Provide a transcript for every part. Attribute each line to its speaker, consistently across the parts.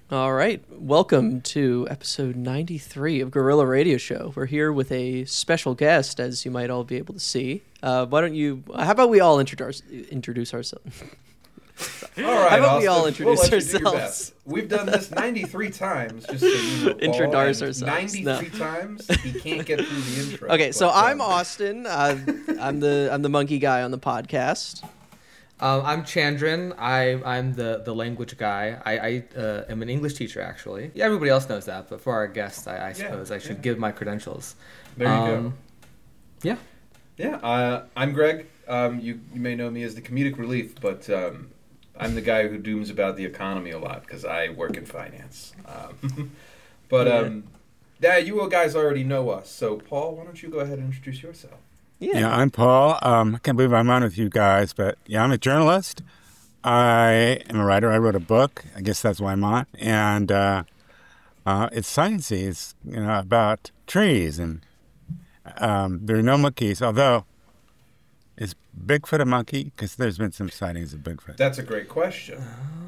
Speaker 1: All right. Welcome to episode 93 of Gorilla Radio Show. We're here with a special guest, as you might all be able to see. How about we all introduce ourselves?
Speaker 2: All right,
Speaker 1: How about
Speaker 2: Austin,
Speaker 1: we all
Speaker 2: we'll
Speaker 1: introduce
Speaker 2: let you do your
Speaker 1: ourselves?
Speaker 2: best. We've done this 93 times, just so you know, Paul,
Speaker 1: Introduce
Speaker 2: and
Speaker 1: ourselves.
Speaker 2: 93 times, he can't get through the intro.
Speaker 1: Okay, so
Speaker 2: But,
Speaker 1: I'm Austin. I'm the monkey guy on the podcast.
Speaker 3: I'm Chandran. I'm the language guy. I am an English teacher, actually. Yeah, everybody else knows that, but for our guests, I suppose I should give my credentials.
Speaker 2: There you go.
Speaker 3: Yeah.
Speaker 2: Yeah, I'm Greg. You may know me as the comedic relief, but I'm the guy who dooms about the economy a lot because I work in finance. Yeah, you guys already know us. So, Paul, why don't you go ahead and introduce yourself?
Speaker 4: Yeah, I'm Paul. I can't believe I'm on with you guys, but yeah, I'm a journalist. I am a writer. I wrote a book. I guess that's why I'm on. And it's sciencey. It's about trees, and there are no monkeys. Although, is Bigfoot a monkey? Because there's been some sightings of Bigfoot.
Speaker 2: That's a great question.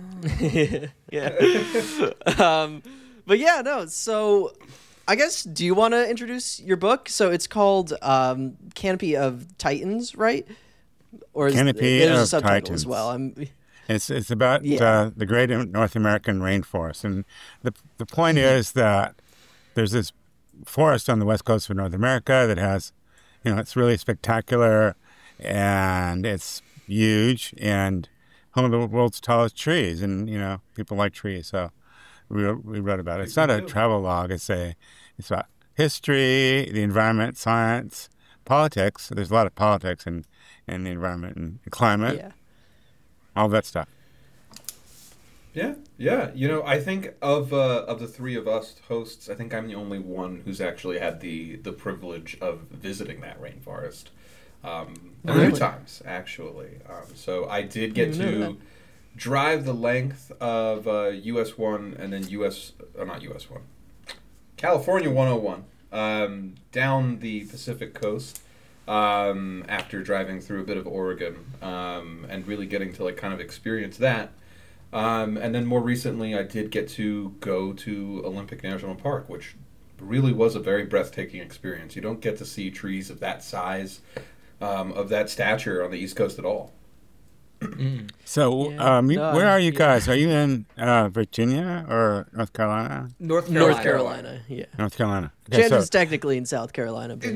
Speaker 1: Yeah. But yeah, no. So, I guess, do you want to introduce your book? So it's called Canopy of Titans, right? Or
Speaker 4: Canopy
Speaker 1: there's a
Speaker 4: of
Speaker 1: subtitle
Speaker 4: Titans.
Speaker 1: as well.
Speaker 4: It's about
Speaker 1: Yeah.
Speaker 4: the great North American rainforest, and the point is that there's this forest on the west coast of North America that has, it's really spectacular, and it's huge, and home of the world's tallest trees, and people like trees, so we wrote about it. It's not a travel log. It's about history, the environment, science, politics. There's a lot of politics in the environment and climate.
Speaker 1: Yeah.
Speaker 4: All that stuff.
Speaker 2: Yeah. I think of the three of us hosts, I think I'm the only one who's actually had the privilege of visiting that rainforest. A few times, actually. So I did get to drive the length of US 1 and then not US 1, California 101 down the Pacific coast after driving through a bit of Oregon and really getting to kind of experience that. And then more recently, I did get to go to Olympic National Park, which really was a very breathtaking experience. You don't get to see trees of that size, of that stature on the East Coast at all.
Speaker 4: So, where are you guys? Are you in Virginia or North Carolina?
Speaker 3: North Carolina.
Speaker 1: North Carolina, yeah.
Speaker 4: North Carolina. Okay,
Speaker 1: Chandran's technically in South Carolina. But...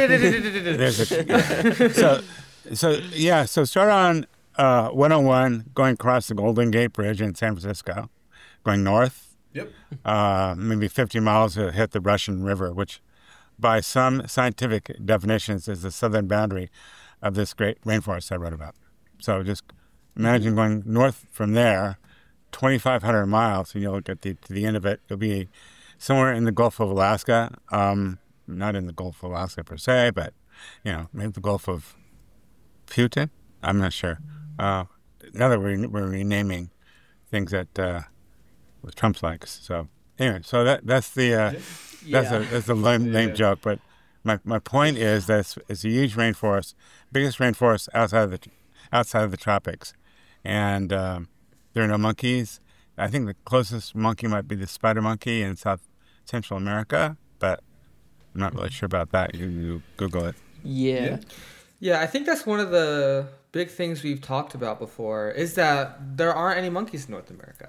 Speaker 4: So start on 101, going across the Golden Gate Bridge in San Francisco, going north.
Speaker 2: Yep.
Speaker 4: Maybe 50 miles to hit the Russian River, which by some scientific definitions is the southern boundary of this great rainforest I wrote about. So just imagine going north from there, 2,500 miles, and you'll get to the end of it. You'll be somewhere in the Gulf of Alaska. Not in the Gulf of Alaska per se, but, maybe the Gulf of Putin. I'm not sure. Now that we're renaming things that Trump likes. So anyway, so that's the lame joke. But my point is that it's a huge rainforest, biggest rainforest outside of the tropics, and there are no monkeys. I think the closest monkey might be the spider monkey in Central America, but I'm not really sure about that. You Google it.
Speaker 1: Yeah.
Speaker 3: Yeah, I think that's one of the big things we've talked about before is that there aren't any monkeys in North America.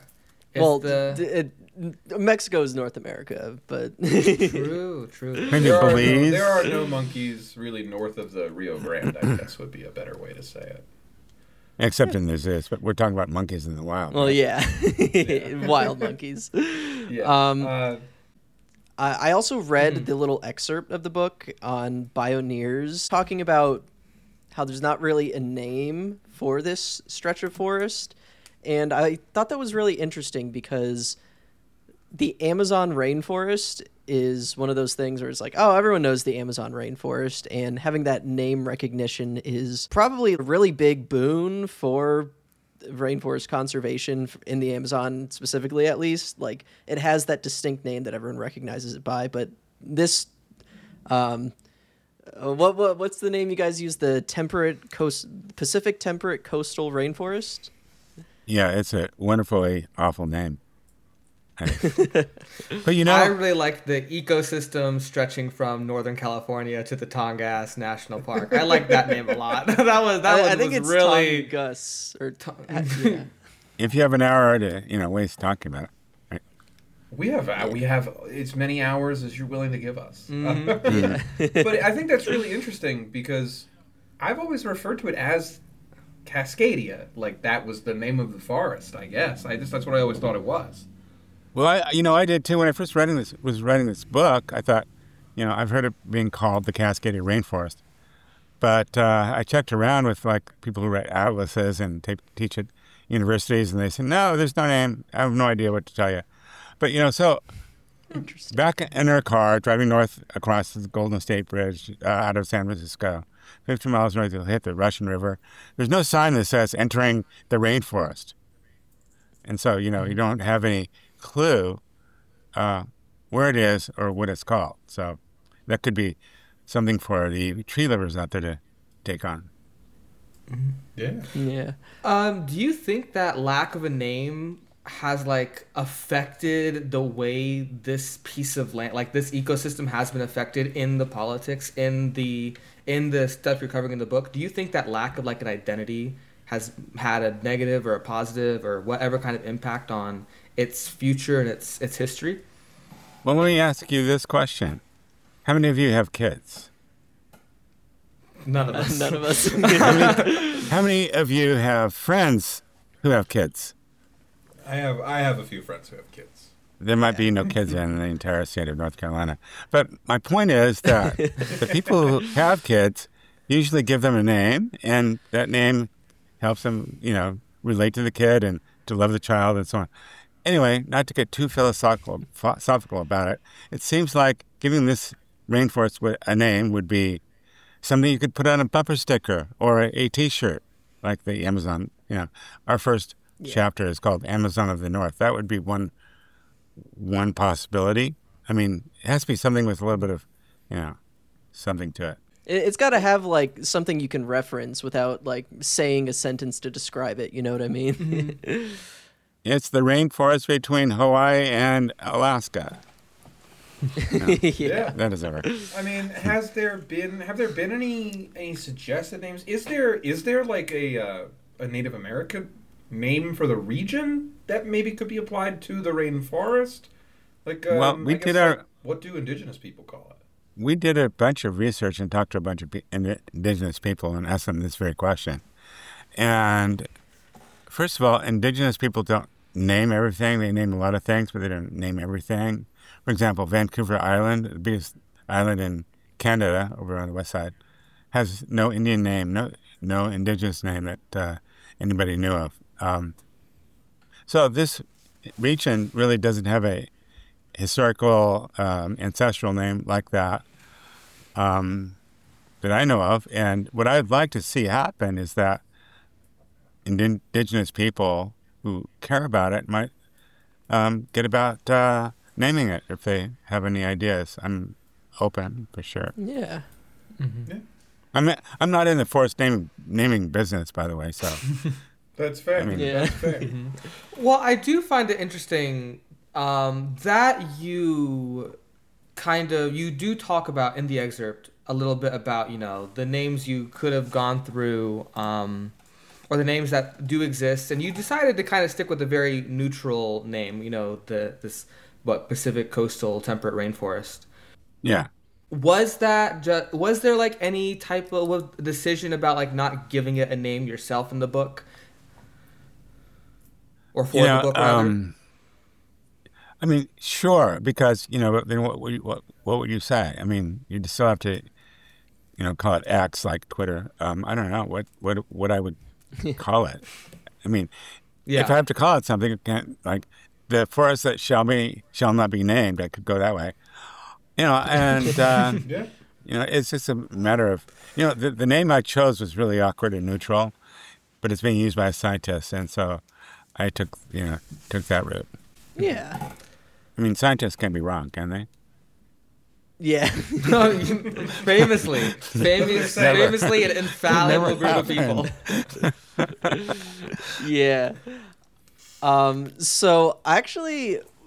Speaker 1: Mexico is North America, but
Speaker 3: True.
Speaker 4: Maybe Belize.
Speaker 2: There are no monkeys really north of the Rio Grande, I guess would be a better way to say it.
Speaker 4: Except in the zoos, but we're talking about monkeys in the wild.
Speaker 1: Well,
Speaker 4: right?
Speaker 1: yeah. Wild monkeys.
Speaker 2: Yeah.
Speaker 1: I also read the little excerpt of the book on Bioneers talking about how there's not really a name for this stretch of forest. And I thought that was really interesting because the Amazon rainforest is one of those things where it's like, oh, everyone knows the Amazon rainforest, and having that name recognition is probably a really big boon for rainforest conservation in the Amazon specifically, at least. Like, it has that distinct name that everyone recognizes it by, but this what's the name you guys use? The Pacific Temperate Coastal Rainforest?
Speaker 4: Yeah, it's a wonderfully awful name. But you know,
Speaker 3: I really like the ecosystem stretching from Northern California to the Tongass National Park. I like that name a lot.
Speaker 1: I think it's
Speaker 3: really
Speaker 1: Tongass or yeah.
Speaker 4: if you have an hour to waste talking about it, right?
Speaker 2: We have as many hours as you're willing to give us.
Speaker 1: Yeah.
Speaker 2: But I think that's really interesting because I've always referred to it as Cascadia, like that was the name of the forest. I guess that's what I always thought it was.
Speaker 4: Well, I did too. When I first was writing this book, I thought, I've heard it being called the Cascadia Rainforest, but I checked around with like people who write atlases and teach at universities, and they said, no, there's no name. I have no idea what to tell you. But so
Speaker 1: Interesting.
Speaker 4: back in our car driving north across the Golden State Bridge out of San Francisco, 50 miles north, you'll hit the Russian River. There's no sign that says entering the rainforest, and so you don't have any clue where it is or what it's called. So that could be something for the tree lovers out there to take on.
Speaker 2: Yeah.
Speaker 1: Yeah.
Speaker 3: Do you think that lack of a name has like affected the way this piece of land, like this ecosystem, has been affected in the politics, in the stuff you're covering in the book? Do you think that lack of like an identity has had a negative or a positive or whatever kind of impact on its future and its history?
Speaker 4: Well, let me ask you this question: how many of you have kids?
Speaker 3: None of us.
Speaker 1: None of us.
Speaker 4: How many of you have friends who have kids?
Speaker 2: I have a few friends who have kids.
Speaker 4: There might be no kids in the entire state of North Carolina. But my point is that the people who have kids usually give them a name, and that name helps them, relate to the kid and to love the child and so on. Anyway, not to get too philosophical about it, it seems like giving this rainforest a name would be something you could put on a bumper sticker or a T-shirt, like the Amazon. Our first chapter is called Amazon of the North. That would be one possibility. I mean, it has to be something with a little bit of, something to it.
Speaker 1: It's got to have like something you can reference without like saying a sentence to describe it. You know what I mean?
Speaker 4: It's the rainforest between Hawaii and Alaska.
Speaker 1: Yeah.
Speaker 4: That is ever.
Speaker 2: I mean, have there been any suggested names? Is there like a Native American name for the region that maybe could be applied to the rainforest? Like,
Speaker 4: well,
Speaker 2: what do indigenous people call it?
Speaker 4: We did a bunch of research and talked to a bunch of indigenous people and asked them this very question. And first of all, indigenous people don't name everything. They name a lot of things, but they don't name everything. For example, Vancouver Island, the biggest island in Canada over on the west side, has no Indian name, no indigenous name that anybody knew of. So this region really doesn't have a historical ancestral name like that that I know of. And what I'd like to see happen is that indigenous people who care about it might get about naming it if they have any ideas. I'm open for sure.
Speaker 1: Yeah.
Speaker 2: Mm-hmm.
Speaker 4: Yeah. I'm not in the forest naming business, by the way. So
Speaker 2: that's fair.
Speaker 4: I mean,
Speaker 2: that's fair.
Speaker 3: Well, I do find it interesting that you do talk about in the excerpt a little bit about the names you could have gone through, or the names that do exist, and you decided to kind of stick with a very neutral name. This Pacific Coastal Temperate Rainforest.
Speaker 4: Yeah.
Speaker 3: Was there like any type of decision about like not giving it a name yourself in the book, or for the book rather?
Speaker 4: I mean, sure, because then what would you say? I mean, you still have to, call it X like Twitter. I don't know what I would call it. I mean, if I have to call it something, it can't, like the forest that shall not be named. I could go that way, and
Speaker 2: Yeah.
Speaker 4: it's just a matter of the name I chose was really awkward and neutral, but it's being used by a scientist, and so I took that route.
Speaker 1: Yeah.
Speaker 4: I mean, scientists can't be wrong, can they?
Speaker 1: Yeah.
Speaker 3: famously an infallible group of people.
Speaker 1: Yeah. So actually,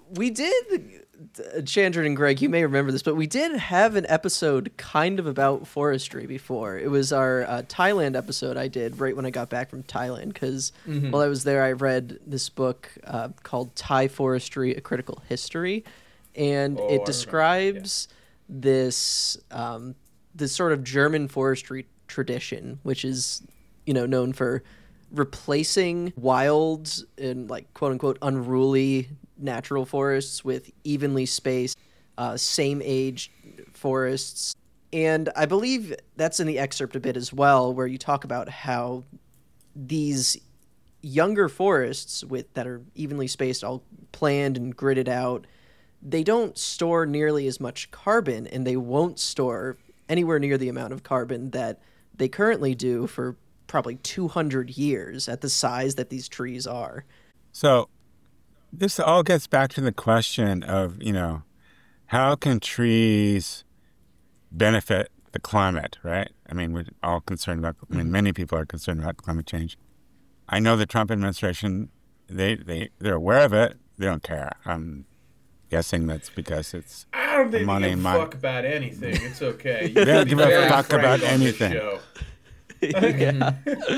Speaker 1: We did, Chandra and Greg, you may remember this, but we did have an episode kind of about forestry before. It was our Thailand episode I did right when I got back from Thailand, because while I was there, I read this book called Thai Forestry, A Critical History, and it describes this this sort of German forestry tradition, which is, known for replacing wild and like quote unquote unruly natural forests with evenly spaced, same age forests. And I believe that's in the excerpt a bit as well, where you talk about how these younger forests that are evenly spaced, all planned and gridded out, they don't store nearly as much carbon, and they won't store anywhere near the amount of carbon that they currently do for probably 200 years at the size that these trees are.
Speaker 4: So this all gets back to the question of, how can trees benefit the climate, right? I mean, we're all concerned about, many people are concerned about climate change. I know the Trump administration, they're aware of it. They don't care. I'm guessing that's because it's
Speaker 2: I don't think
Speaker 4: money.
Speaker 2: they give a fuck about anything. It's okay.
Speaker 4: They don't give a fuck about anything.
Speaker 1: Yeah.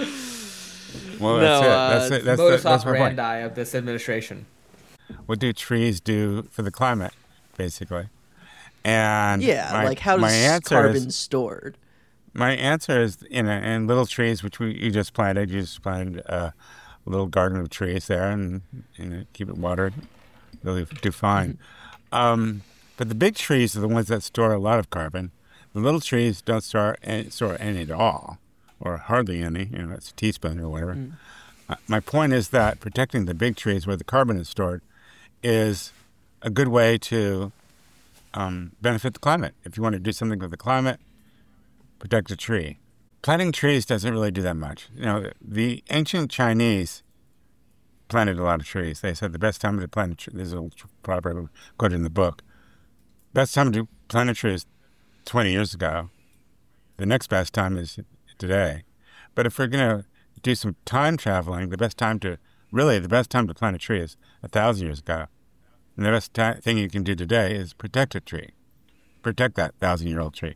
Speaker 4: Well, that's it.
Speaker 3: Modus
Speaker 4: That's my point.
Speaker 3: operandi of this administration.
Speaker 4: What do trees do for the climate, basically? And
Speaker 1: how does carbon stored?
Speaker 4: My answer is, in little trees, which you just planted. You just planted a little garden of trees there, and keep it watered. They'll do fine. But the big trees are the ones that store a lot of carbon. The little trees don't store any at all, or hardly any. It's a teaspoon or whatever. My point is that protecting the big trees where the carbon is stored is a good way to benefit the climate. If you want to do something with the climate, protect a tree. Planting trees doesn't really do that much. The ancient Chinese planted a lot of trees. They said the best time to plant a tree, this is a proverb quoted in the book, best time to plant a tree is 20 years ago. The next best time is today. But if we're going to do some time traveling, the best time to plant a tree is 1,000 years ago. And the best thing you can do today is protect a tree. Protect that 1,000-year-old tree.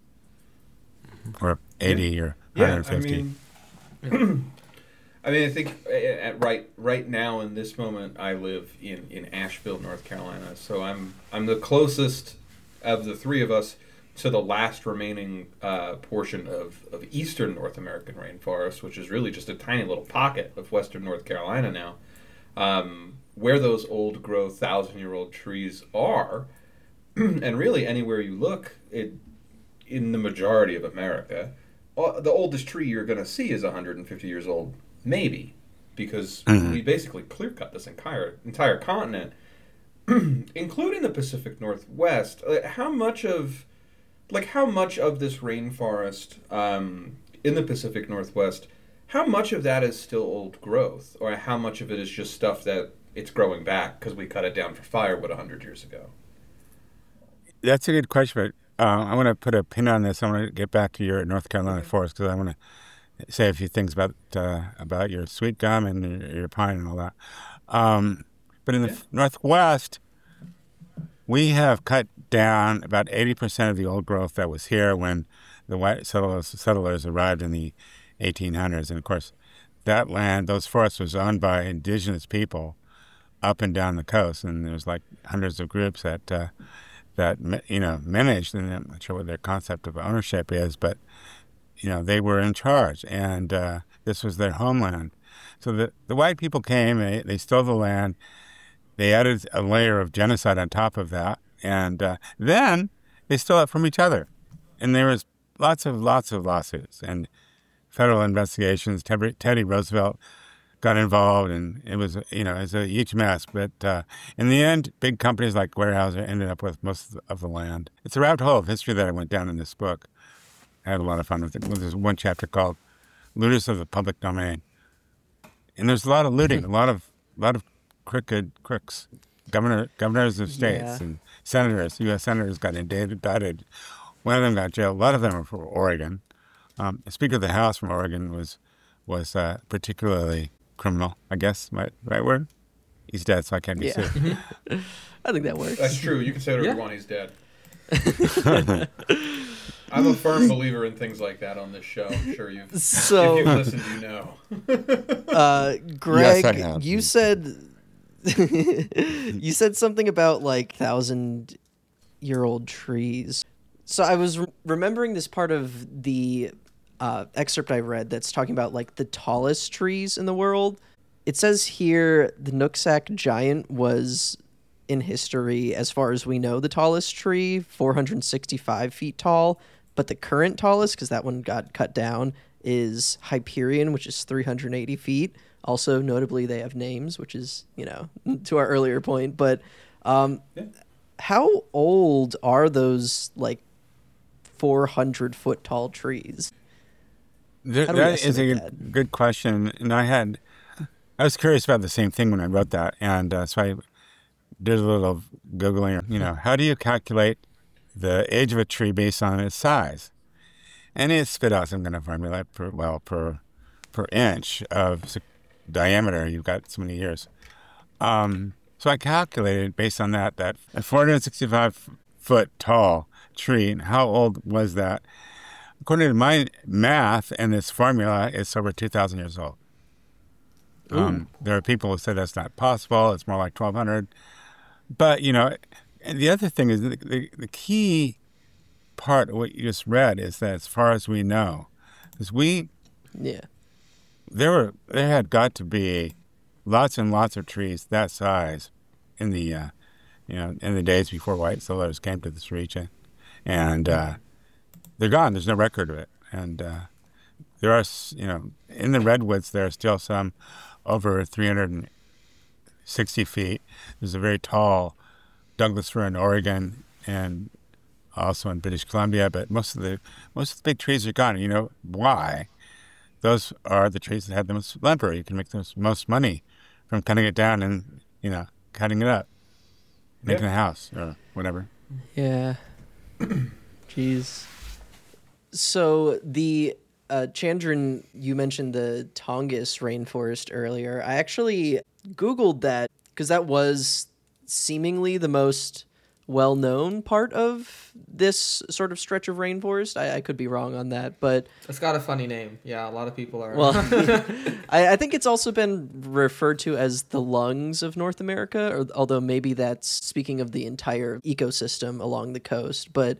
Speaker 4: Or 80 or 150.
Speaker 2: I think right now in this moment I live in Asheville, North Carolina. So I'm the closest of the three of us to the last remaining portion of eastern North American rainforest, which is really just a tiny little pocket of western North Carolina now, where those old growth 1,000-year-old trees are. And really anywhere you look, in the majority of America, the oldest tree you're going to see is 150 years old, maybe, because we basically clear-cut this entire continent, including the Pacific Northwest. How much of this rainforest in the Pacific Northwest, how much of that is still old growth, or how much of it is just stuff that it's growing back because we cut it down for firewood 100 years ago?
Speaker 4: That's a good question, but I want to put a pin on this. I want to get back to your North Carolina forest, because I want to say a few things about your sweet gum and your pine and all that. But in the Northwest, we have cut down about 80% of the old growth that was here when the white settlers arrived in the 1800s. And of course, that land, those forests, was owned by indigenous people up and down the coast, and there's like hundreds of groups that managed, and I'm not sure what their concept of ownership is, but they were in charge, and this was their homeland. So the white people came, they stole the land, they added a layer of genocide on top of that, and then they stole it from each other, and there was lots of lawsuits and federal investigations. Teddy Roosevelt got involved, and it was a huge mess. But in the end, big companies like Weyerhaeuser ended up with most of the land. It's a rabbit hole of history that I went down in this book. I had a lot of fun with it. There's one chapter called "Looters of the Public Domain," and there's a lot of looting, a lot of crooked crooks, governors of states and senators. U.S. senators got indicted. One of them got jailed. A lot of them were from Oregon. The Speaker of the House from Oregon was particularly criminal, I guess, right word? he's dead, so I can't be
Speaker 1: Yeah.
Speaker 4: sued.
Speaker 1: I think that works.
Speaker 2: That's true. You can say whatever
Speaker 3: Yeah.
Speaker 2: you want. He's dead. I'm a firm believer in things like that on this show. I'm sure you've,
Speaker 1: So,
Speaker 2: if you've listened, you know.
Speaker 1: Greg,
Speaker 4: Yes, I have.
Speaker 1: you said you said something about like 1,000-year-old trees. So I was remembering this part of the excerpt I read that's talking about like the tallest trees in the world. It says here the Nooksack giant was in history, as far as we know, the tallest tree, 465 feet tall. But the current tallest, because that one got cut down, is Hyperion, which is 380 feet. Also, notably, they have names, which is, to our earlier point. But how old are those, like, 400-foot tall trees? How do we
Speaker 4: That is a
Speaker 1: estimate that?
Speaker 4: good question. And I was curious about the same thing when I wrote that. And so I did a little Googling, how do you calculate the age of a tree based on its size? And it spit out some kind of formula per inch of diameter. You've got so many years. So I calculated based on that a 465-foot tall tree, and how old was that? According to my math and this formula, it's over 2,000 years old. There are people who say that's not possible. It's more like 1,200. But, and the other thing is the key part of what you just read is that as far as we know, is there had got to be lots and lots of trees that size in the in the days before white settlers came to this region, and they're gone. There's no record of it, and there are in the redwoods there are still some over 360 feet. There's a very tall Douglas fir in Oregon and also in British Columbia, but most of the big trees are gone. And you know why? Those are the trees that have the most lumber. You can make the most money from cutting it down and cutting it up, making a house or whatever.
Speaker 1: Yeah. Jeez. So the Chandran, you mentioned the Tongass rainforest earlier. I actually Googled that because that was seemingly the most well-known part of this sort of stretch of rainforest. I could be wrong on that, but
Speaker 3: It's got a funny name. Yeah, a lot of people are.
Speaker 1: well, I think it's also been referred to as the lungs of North America, although maybe that's speaking of the entire ecosystem along the coast. But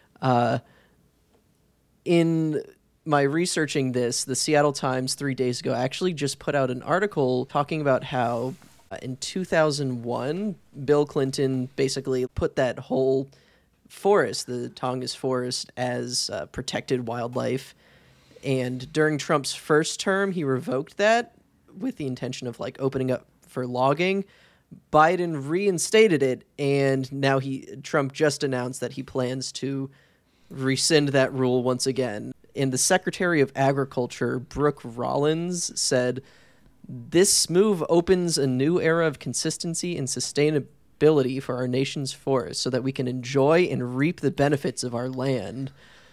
Speaker 1: in my researching this, the Seattle Times 3 days ago actually just put out an article talking about how in 2001, Bill Clinton basically put that whole forest, the Tongass forest, as protected wildlife. And during Trump's first term, he revoked that with the intention of opening up for logging. Biden reinstated it, and now Trump just announced that he plans to rescind that rule once again. And the Secretary of Agriculture, Brooke Rollins, said, "This move opens a new era of consistency and sustainability for our nation's forests so that we can enjoy and reap the benefits of our land."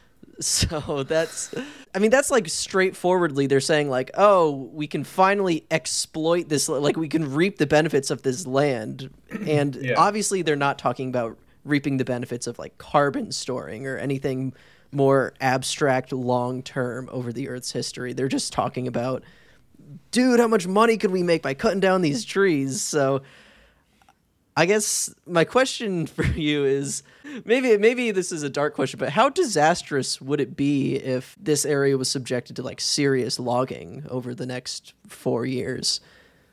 Speaker 1: So that's straightforwardly they're saying oh, we can finally exploit this, we can reap the benefits of this land. And obviously they're not talking about reaping the benefits of carbon storing or anything more abstract long term over the Earth's history. They're just talking about, dude, how much money could we make by cutting down these trees? So I guess my question for you is, maybe this is a dark question, but how disastrous would it be if this area was subjected to serious logging over the next 4 years?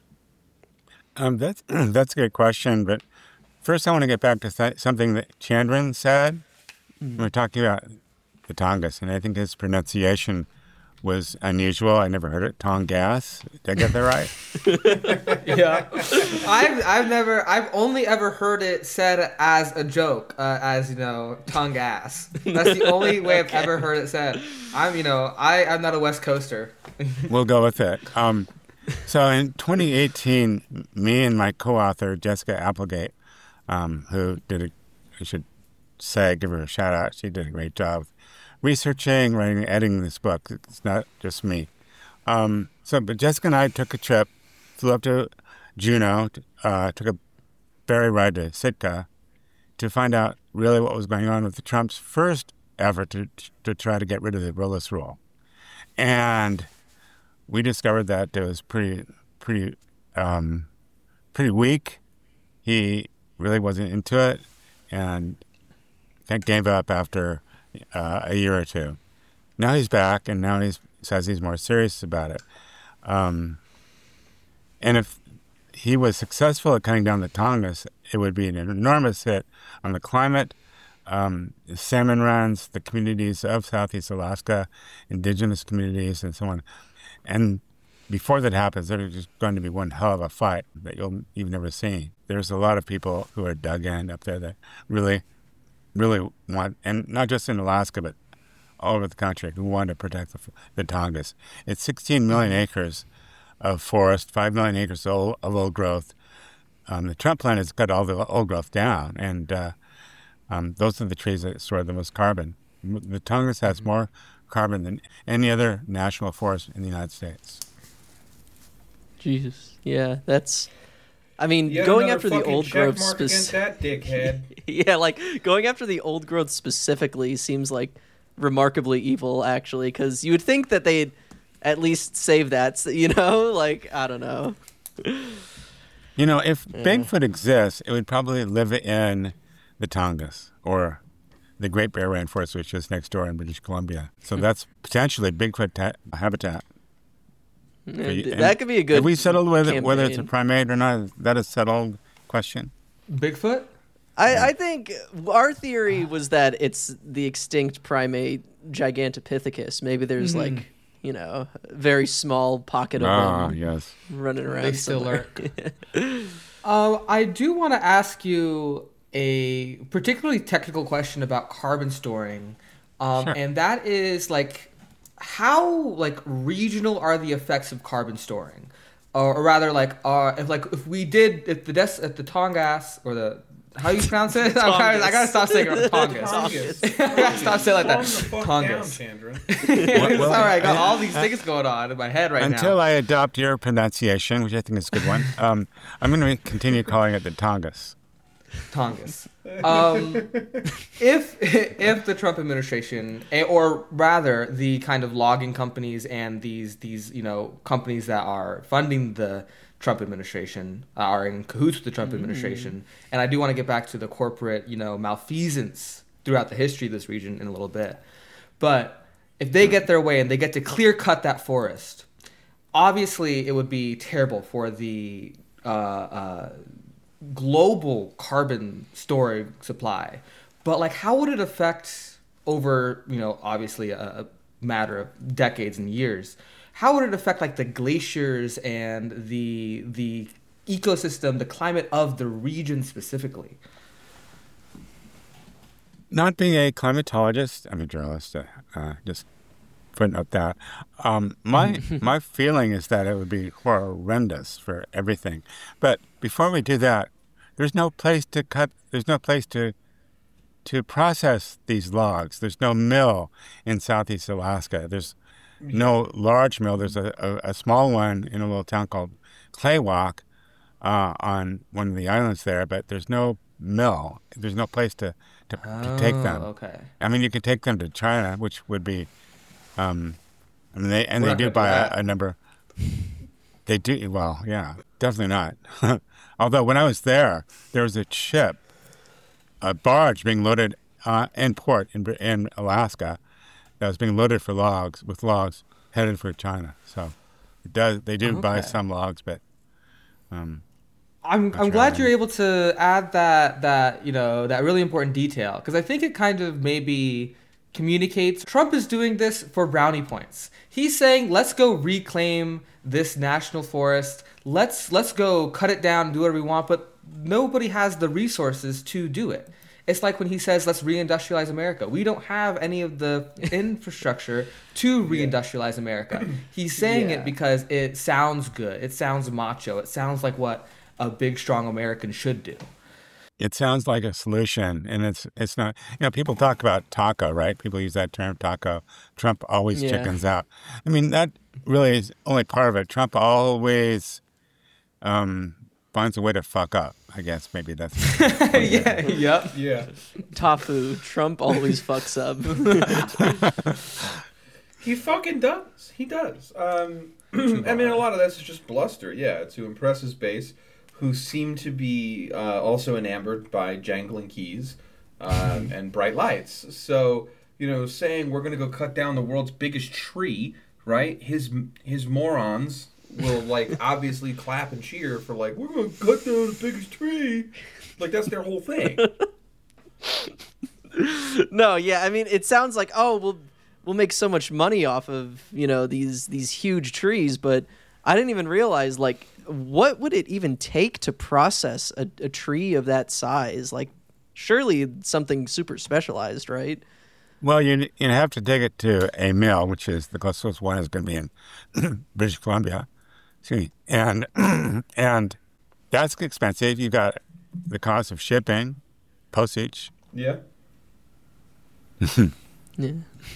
Speaker 4: That's a good question, but first I want to get back to something that Chandran said. We're talking about the Tongass, and I think his pronunciation was unusual. I never heard it. Tongass. Did I get that right?
Speaker 3: Yeah, I've only ever heard it said as a joke, Tongass. That's the only way I've ever heard it said. I'm not a West Coaster.
Speaker 4: We'll go with it. So in 2018, me and my co-author Jessica Applegate, who I should say, give her a shout out. She did a great job researching, writing, editing this book. It's not just me. But Jessica and I took a trip, flew up to Juneau, took a ferry ride to Sitka to find out really what was going on with the Trump's first effort to try to get rid of the Willis rule. And we discovered that it was pretty weak. He really wasn't into it and gave up after a year or two. Now he's back, and now he says he's more serious about it. And if he was successful at cutting down the Tongass, it would be an enormous hit on the climate, salmon runs, the communities of Southeast Alaska, indigenous communities, and so on. And before that happens, there's just going to be one hell of a fight that you've never seen. There's a lot of people who are dug in up there that really, really want, and not just in Alaska, but all over the country, who want to protect the Tongass. It's 16 million acres of forest, 5 million acres of old growth. The Trump plan has cut all the old growth down, and those are the trees that store the most carbon. The Tongass has more carbon than any other national forest in the United States.
Speaker 1: Jesus. Yeah, that's... I mean,
Speaker 2: Yet
Speaker 1: going
Speaker 2: another
Speaker 1: after the
Speaker 2: fucking
Speaker 1: old
Speaker 2: check
Speaker 1: growth...
Speaker 2: mark against that dickhead.
Speaker 1: Yeah, like, going after the old growth specifically seems like remarkably evil, actually, because you would think that they'd at least save that, you know? Like, I don't know.
Speaker 4: You know, if Bigfoot exists, it would probably live in the Tongass or the Great Bear Rainforest, which is next door in British Columbia. So that's potentially Bigfoot habitat.
Speaker 1: That could be a good
Speaker 4: Have we settled whether it's a
Speaker 1: campaign.
Speaker 4: primate or not? Is that a settled question?
Speaker 3: Bigfoot?
Speaker 1: I think our theory was that it's the extinct primate Gigantopithecus. Maybe there's like, you know, a very small pocket of them
Speaker 4: Yes.
Speaker 1: running around.
Speaker 3: They still
Speaker 1: somewhere.
Speaker 3: lurk. I do want to ask you a particularly technical question about carbon storing,
Speaker 4: Sure.
Speaker 3: and that is like, how like regional are the effects of carbon storing, or rather like if the Tongass or the how you pronounce it? I gotta stop saying it. Tongass. I gotta stop saying it like that.
Speaker 2: Calm the fuck down,
Speaker 3: Tongass.
Speaker 2: Chandra.
Speaker 3: It's all right. I got all these things going on in my head right now.
Speaker 4: Until I adopt your pronunciation, which I think is a good one, I'm going to continue calling it the Tongass.
Speaker 3: Tongass. If the Trump administration, or rather the kind of logging companies and these companies that are funding the Trump administration are in cahoots with the Trump administration, and I do want to get back to the corporate malfeasance throughout the history of this region in a little bit, but if they get their way and they get to clear cut that forest, obviously it would be terrible for the global carbon storage supply, but like how would it affect over obviously a matter of decades and years? How would it affect like the glaciers and the ecosystem, the climate of the region specifically?
Speaker 4: Not being a climatologist, I'm a journalist, just footnote that. My feeling is that it would be horrendous for everything. But before we do that, there's no place to cut, there's no place to process these logs. There's no mill in Southeast Alaska. There's no large mill. There's a small one in a little town called Claywalk on one of the islands there, but there's no mill. There's no place to take them.
Speaker 3: Okay.
Speaker 4: I mean, you can take them to China, which would be, they
Speaker 3: not
Speaker 4: do
Speaker 3: gonna
Speaker 4: buy
Speaker 3: do that.
Speaker 4: a number. They do, well, yeah, definitely not. Although when I was there was a barge being loaded in port in Alaska that was being loaded with logs headed for China. So they do buy
Speaker 3: Okay.
Speaker 4: some logs, but
Speaker 3: I'm glad you're able to add that really important detail, because I think it kind of maybe communicates Trump is doing this for brownie points. He's saying, let's go reclaim this national forest. Let's go cut it down, do whatever we want, but nobody has the resources to do it. It's like when he says, let's reindustrialize America. We don't have any of the infrastructure to reindustrialize America. He's saying it because it sounds good. It sounds macho. It sounds like what a big, strong American should do.
Speaker 4: it sounds like a solution, and it's not. People talk about taco, right? People use that term, taco. Trump always chickens out. I mean, that really is only part of it. Trump always finds a way to fuck up. I guess maybe that's
Speaker 3: Yeah. Yep.
Speaker 2: Yeah.
Speaker 1: Tofu. Trump always fucks up.
Speaker 2: He fucking does. He does. I mean, a lot of this is just bluster, yeah, to impress his base, who seem to be also enamored by jangling keys and bright lights. So, saying we're going to go cut down the world's biggest tree, right? His morons will, obviously clap and cheer for, we're going to cut down the biggest tree. That's their whole thing.
Speaker 1: No, yeah, I mean, it sounds like, we'll make so much money off of, these huge trees, but I didn't even realize, what would it even take to process a tree of that size? Surely something super specialized, right?
Speaker 4: Well, you have to take it to a mill, which is the closest one is going to be in British Columbia. Excuse me. And that's expensive. You've got the cost of shipping, postage.
Speaker 2: Yeah.
Speaker 1: Yeah.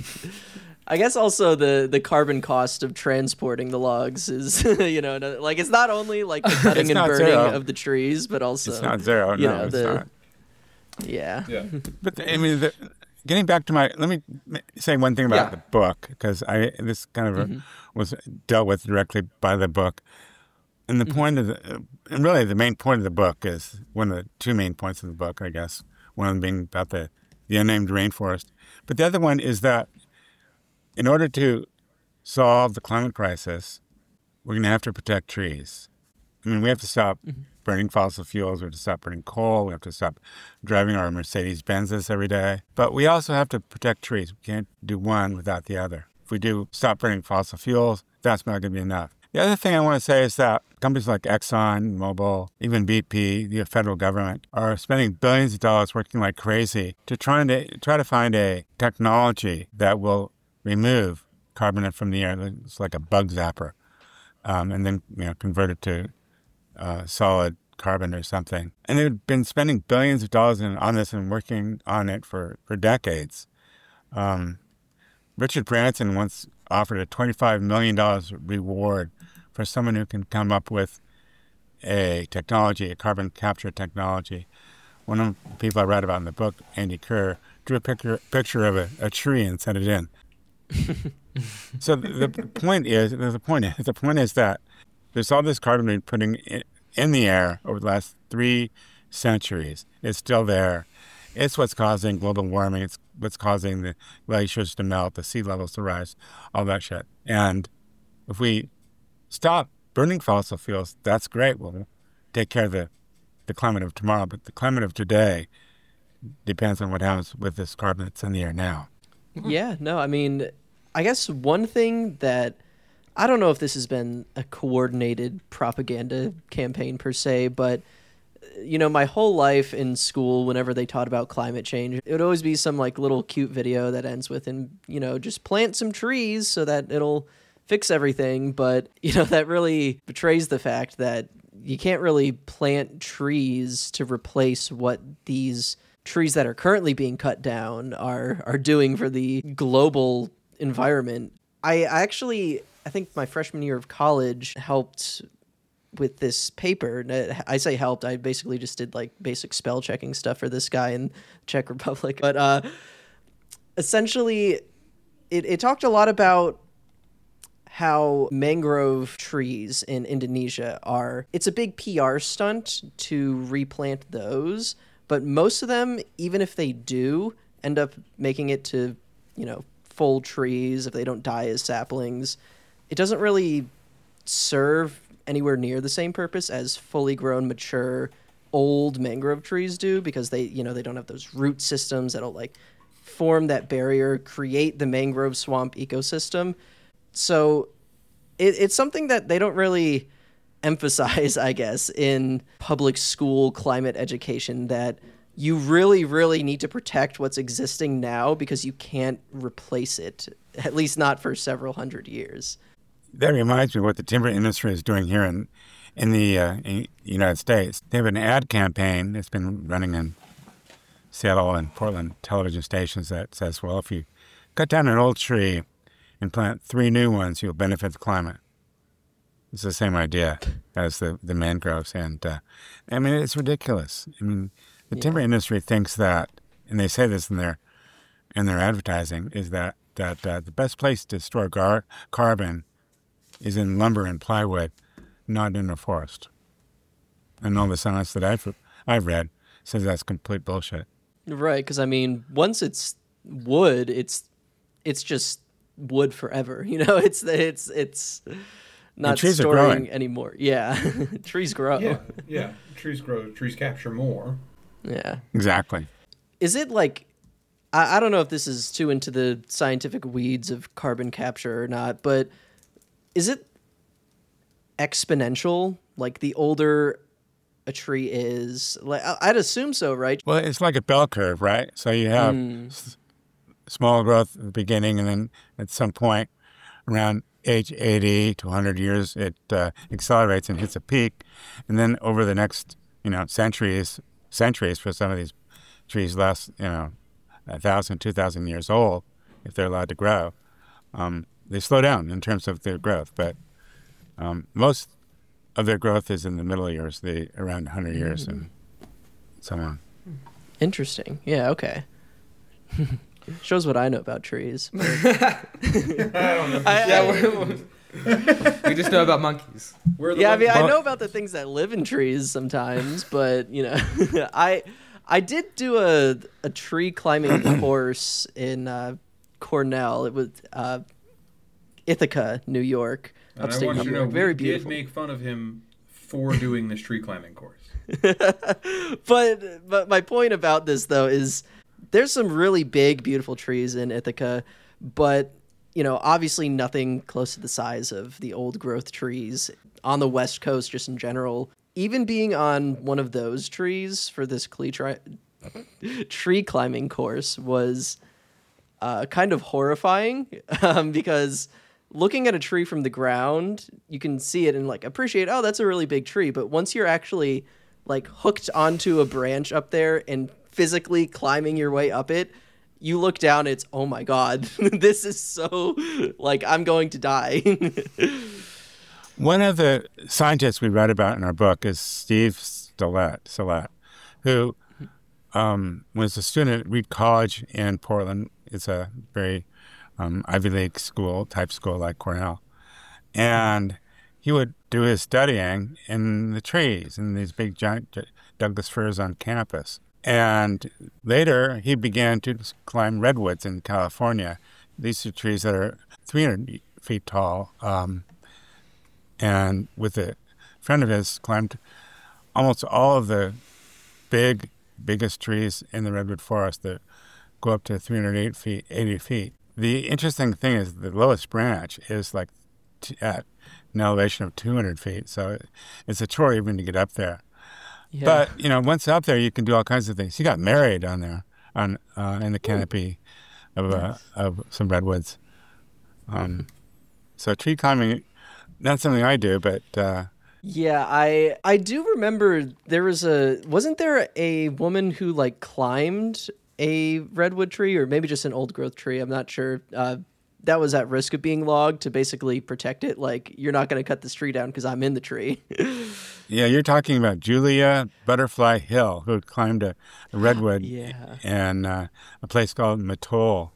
Speaker 1: I guess also the carbon cost of transporting the logs is, it's not only the cutting and burning
Speaker 4: zero.
Speaker 1: of the trees, but also
Speaker 4: It's not zero. No, it's not.
Speaker 1: Yeah.
Speaker 2: Yeah.
Speaker 4: But getting back to let me say one thing about the book, because this kind of was dealt with directly by the book. And the point of and really the main point of the book is one of the two main points of the book, I guess. One of them being about the unnamed rainforest. But the other one is that in order to solve the climate crisis, we're going to have to protect trees. I mean, we have to stop burning fossil fuels. We have to stop burning coal. We have to stop driving our Mercedes-Benzes every day. But we also have to protect trees. We can't do one without the other. If we do stop burning fossil fuels, that's not going to be enough. The other thing I want to say is that companies like Exxon, Mobil, even BP, the federal government, are spending billions of dollars working like crazy to try to find a technology that will remove carbon from the air. It's like a bug zapper, and then convert it to solid carbon or something. And they've been spending billions of dollars on this and working on it for decades. Richard Branson once offered a $25 million reward for someone who can come up with a carbon capture technology. One of the people I read about in the book, Andy Kerr, drew a picture of a tree and sent it in. So the point is that there's all this carbon we've been putting in the air over the last 3 centuries. It's still there. It's what's causing global warming. It's what's causing the glaciers to melt, the sea levels to rise, all that shit. And if we stop burning fossil fuels, that's great. We'll take care of the climate of tomorrow. But the climate of today depends on what happens with this carbon that's in the air now.
Speaker 1: Yeah, no, I mean, I guess one thing that I don't know if this has been a coordinated propaganda campaign per se, but my whole life in school, whenever they taught about climate change, it would always be some little cute video that ends with, and just plant some trees so that it'll fix everything. But that really betrays the fact that you can't really plant trees to replace what these trees that are currently being cut down are doing for the global environment. I think my freshman year of college helped with this paper. I say helped, I basically just did basic spell checking stuff for this guy in Czech Republic. But essentially it talked a lot about how mangrove trees in Indonesia it's a big PR stunt to replant those, but most of them, even if they do end up making it to, full trees, if they don't die as saplings, it doesn't really serve anywhere near the same purpose as fully grown, mature, old mangrove trees do, because they don't have those root systems that'll form that barrier, create the mangrove swamp ecosystem. So it's something that they don't really emphasize, I guess, in public school climate education, that you really, really need to protect what's existing now because you can't replace it, at least not for several hundred years.
Speaker 4: That reminds me of what the timber industry is doing here in the United States. They have an ad campaign that's been running in Seattle and Portland television stations that says, well, if you cut down an old tree and plant 3 new ones, you'll benefit the climate. It's the same idea as the mangroves, and I mean it's ridiculous. I mean, the timber industry thinks that, and they say this in their advertising, is that the best place to store carbon is in lumber and plywood, not in a forest. And all the science that I've read says that's complete bullshit.
Speaker 1: Right, because I mean, once it's wood, it's just wood forever. You know, it's not
Speaker 4: trees are
Speaker 1: storing
Speaker 4: growing
Speaker 1: anymore. Yeah, trees grow.
Speaker 2: Yeah. Trees grow. Trees capture more.
Speaker 1: Yeah.
Speaker 4: Exactly.
Speaker 1: Is it like, I don't know if this is too into the scientific weeds of carbon capture or not, but is it exponential? Like the older a tree is, like I'd assume so, right?
Speaker 4: Well, it's like a bell curve, right? So you have small growth at the beginning, and then at some point around age 80 to 100 years, it accelerates and hits a peak. And then over the next, centuries for some of these trees last, 1,000, 2,000 years old, if they're allowed to grow, they slow down in terms of their growth. But most of their growth is in the middle years, around 100 years and so on.
Speaker 1: Interesting. Yeah, okay. Shows what I know about trees.
Speaker 2: I don't know.
Speaker 3: We just know about monkeys.
Speaker 1: I know about the things that live in trees sometimes, but I did do a tree climbing course in Cornell. It was Ithaca, New York, upstate
Speaker 2: and I want
Speaker 1: New
Speaker 2: you to
Speaker 1: York.
Speaker 2: know,
Speaker 1: Very
Speaker 2: we
Speaker 1: beautiful.
Speaker 2: did make fun of him for doing this tree climbing course.
Speaker 1: But my point about this though is there's some really big, beautiful trees in Ithaca, but obviously nothing close to the size of the old growth trees on the West Coast, just in general. Even being on one of those trees for this tree climbing course was kind of horrifying because looking at a tree from the ground, you can see it and appreciate, oh, that's a really big tree. But once you're actually hooked onto a branch up there and physically climbing your way up it, you look down, it's, oh my God, this is so, I'm going to die.
Speaker 4: One of the scientists we read about in our book is Steve Sillett, who was a student at Reed College in Portland. It's a very Ivy League type school like Cornell. And he would do his studying in the trees, in these big giant Douglas firs on campus. And later, he began to climb redwoods in California. These are trees that are 300 feet tall. And with a friend of his, climbed almost all of the biggest trees in the redwood forest that go up to 380 feet. The interesting thing is the lowest branch is at an elevation of 200 feet. So it's a chore even to get up there. Yeah. But, once up there, you can do all kinds of things. He got married on there, in the canopy of some redwoods. So tree climbing, not something I do, but...
Speaker 1: Yeah, I do remember wasn't there a woman who, climbed a redwood tree, or maybe just an old growth tree? I'm not sure. That was at risk of being logged to basically protect it. You're not going to cut this tree down because I'm in the tree.
Speaker 4: Yeah, you're talking about Julia Butterfly Hill, who climbed a redwood in a place called Mattole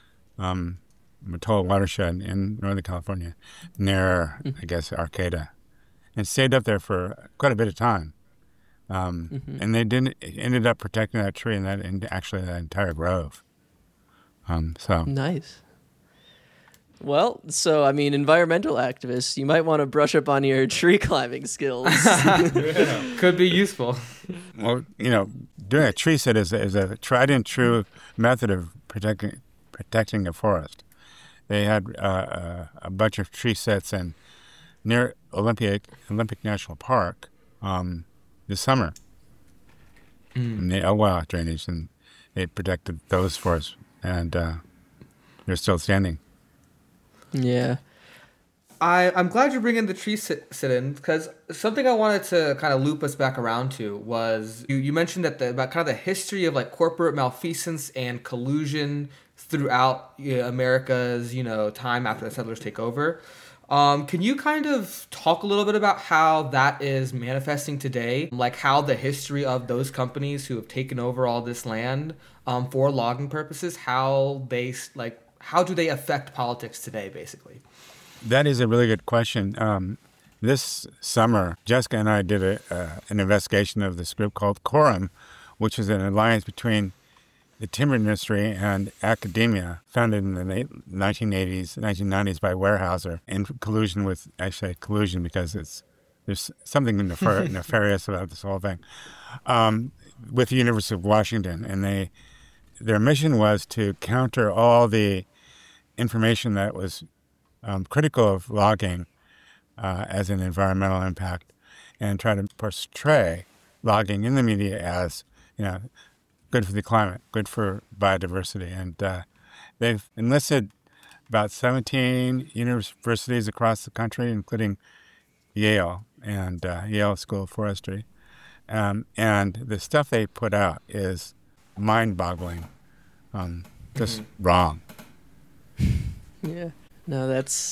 Speaker 4: watershed in Northern California, near, I guess, Arcata, and stayed up there for quite a bit of time. And they ended up protecting that tree and actually that entire grove. So
Speaker 1: nice. Well, so, environmental activists, you might want to brush up on your tree climbing skills.
Speaker 3: Could be useful.
Speaker 4: Well, doing a tree sit is a tried and true method of protecting a forest. They had a bunch of tree sits near Olympic National Park this summer in the Elwha drainage, and they protected those forests, and they're still standing.
Speaker 1: Yeah.
Speaker 3: I'm glad you're bringing the tree sit-in, because something I wanted to kind of loop us back around to was you mentioned that about kind of the history of corporate malfeasance and collusion throughout America's time after the settlers take over. Can you kind of talk a little bit about how that is manifesting today? Like how the history of those companies who have taken over all this land for logging purposes, how do they affect politics today, basically?
Speaker 4: That is a really good question. This summer, Jessica and I did an investigation of this group called Quorum, which is an alliance between the timber industry and academia, founded in the 1980s, 1990s by Weyerhaeuser, in collusion with, actually collusion because there's something nefarious about this whole thing, with the University of Washington. And their mission was to counter all the information that was critical of logging as an environmental impact, and try to portray logging in the media as, good for the climate, good for biodiversity. And they've enlisted about 17 universities across the country, including Yale and Yale School of Forestry. And the stuff they put out is mind-boggling, just wrong.
Speaker 1: Yeah. No,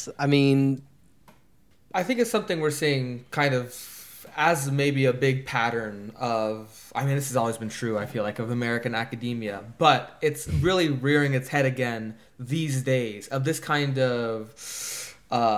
Speaker 3: I think it's something we're seeing kind of as maybe a big pattern of, this has always been true, I feel like, of American academia, but it's really rearing its head again these days, of this kind of,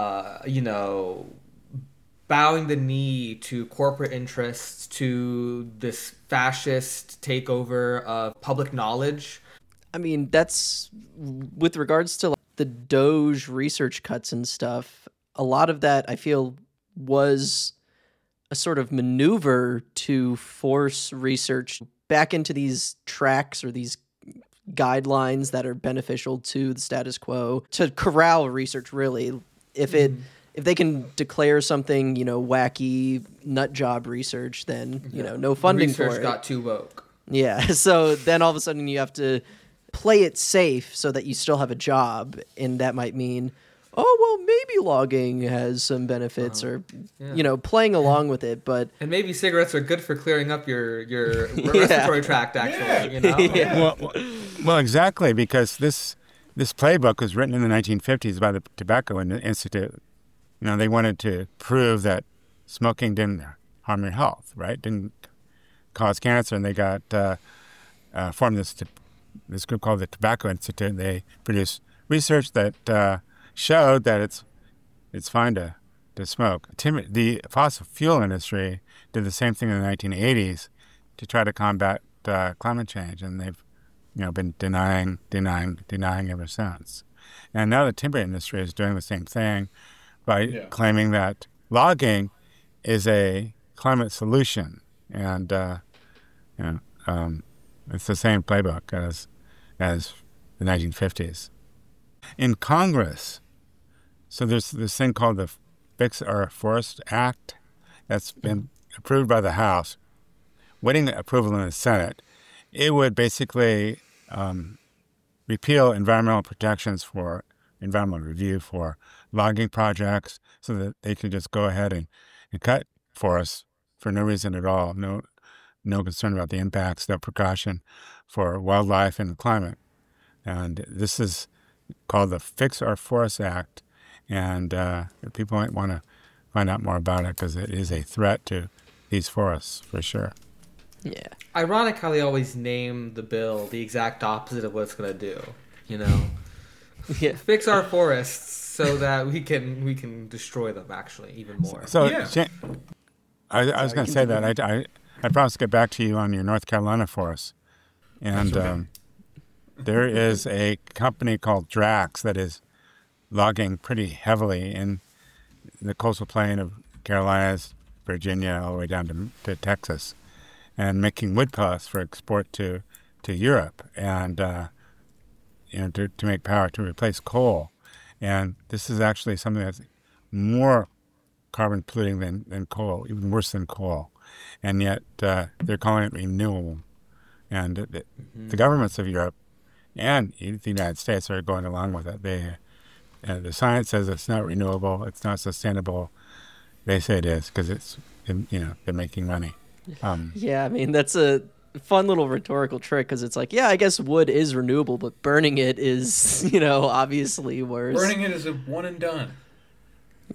Speaker 3: bowing the knee to corporate interests, to this fascist takeover of public knowledge.
Speaker 1: That's with regards to the Doge research cuts and stuff. A lot of that, I feel, was a sort of maneuver to force research back into these tracks or these guidelines that are beneficial to the status quo, to corral research, really. If they can declare something, wacky nut job research, then, no funding for it.
Speaker 3: Research got too woke.
Speaker 1: Yeah, so then all of a sudden you have to play it safe so that you still have a job, and that might mean, maybe logging has some benefits, or playing along with it. But
Speaker 3: and maybe cigarettes are good for clearing up your respiratory tract, actually.
Speaker 1: Yeah.
Speaker 4: Well, exactly, because this playbook was written in the 1950s by the Tobacco Institute. They wanted to prove that smoking didn't harm your health, right? Didn't cause cancer, and they got formed this group called the Tobacco Institute. They produced research that showed that it's fine to smoke. The fossil fuel industry did the same thing in the 1980s to try to combat climate change, and they've been denying ever since. And now the timber industry is doing the same thing by claiming that logging is a climate solution, and it's the same playbook as the 1950s. In Congress, so there's this thing called the Fix Our Forest Act that's been approved by the House, waiting approval in the Senate. It would basically repeal environmental protections for environmental review for logging projects, so that they could just go ahead and cut forests for no reason at all, no concern about the impacts, no precaution for wildlife and the climate. And this is called the Fix Our Forests Act, and people might want to find out more about it because it is a threat to these forests for sure.
Speaker 1: Yeah.
Speaker 3: Ironic how they always name the bill the exact opposite of what it's going to do.
Speaker 1: Yeah.
Speaker 3: Fix our forests so that we can destroy them actually even more.
Speaker 4: So I was going to say that I promised to get back to you on your North Carolina forests, and there is a company called Drax that is logging pretty heavily in the coastal plain of Carolinas, Virginia, all the way down to Texas, and making wood pellets for export to Europe, and to make power to replace coal. And this is actually something that's more carbon polluting than coal, even worse than coal. And yet they're calling it renewable. And the governments of Europe and the United States are going along with it. The science says it's not renewable, it's not sustainable. They say it is because they're making money.
Speaker 1: That's a fun little rhetorical trick, because it's like, I guess wood is renewable, but burning it is, obviously worse.
Speaker 2: Burning it is a one and done.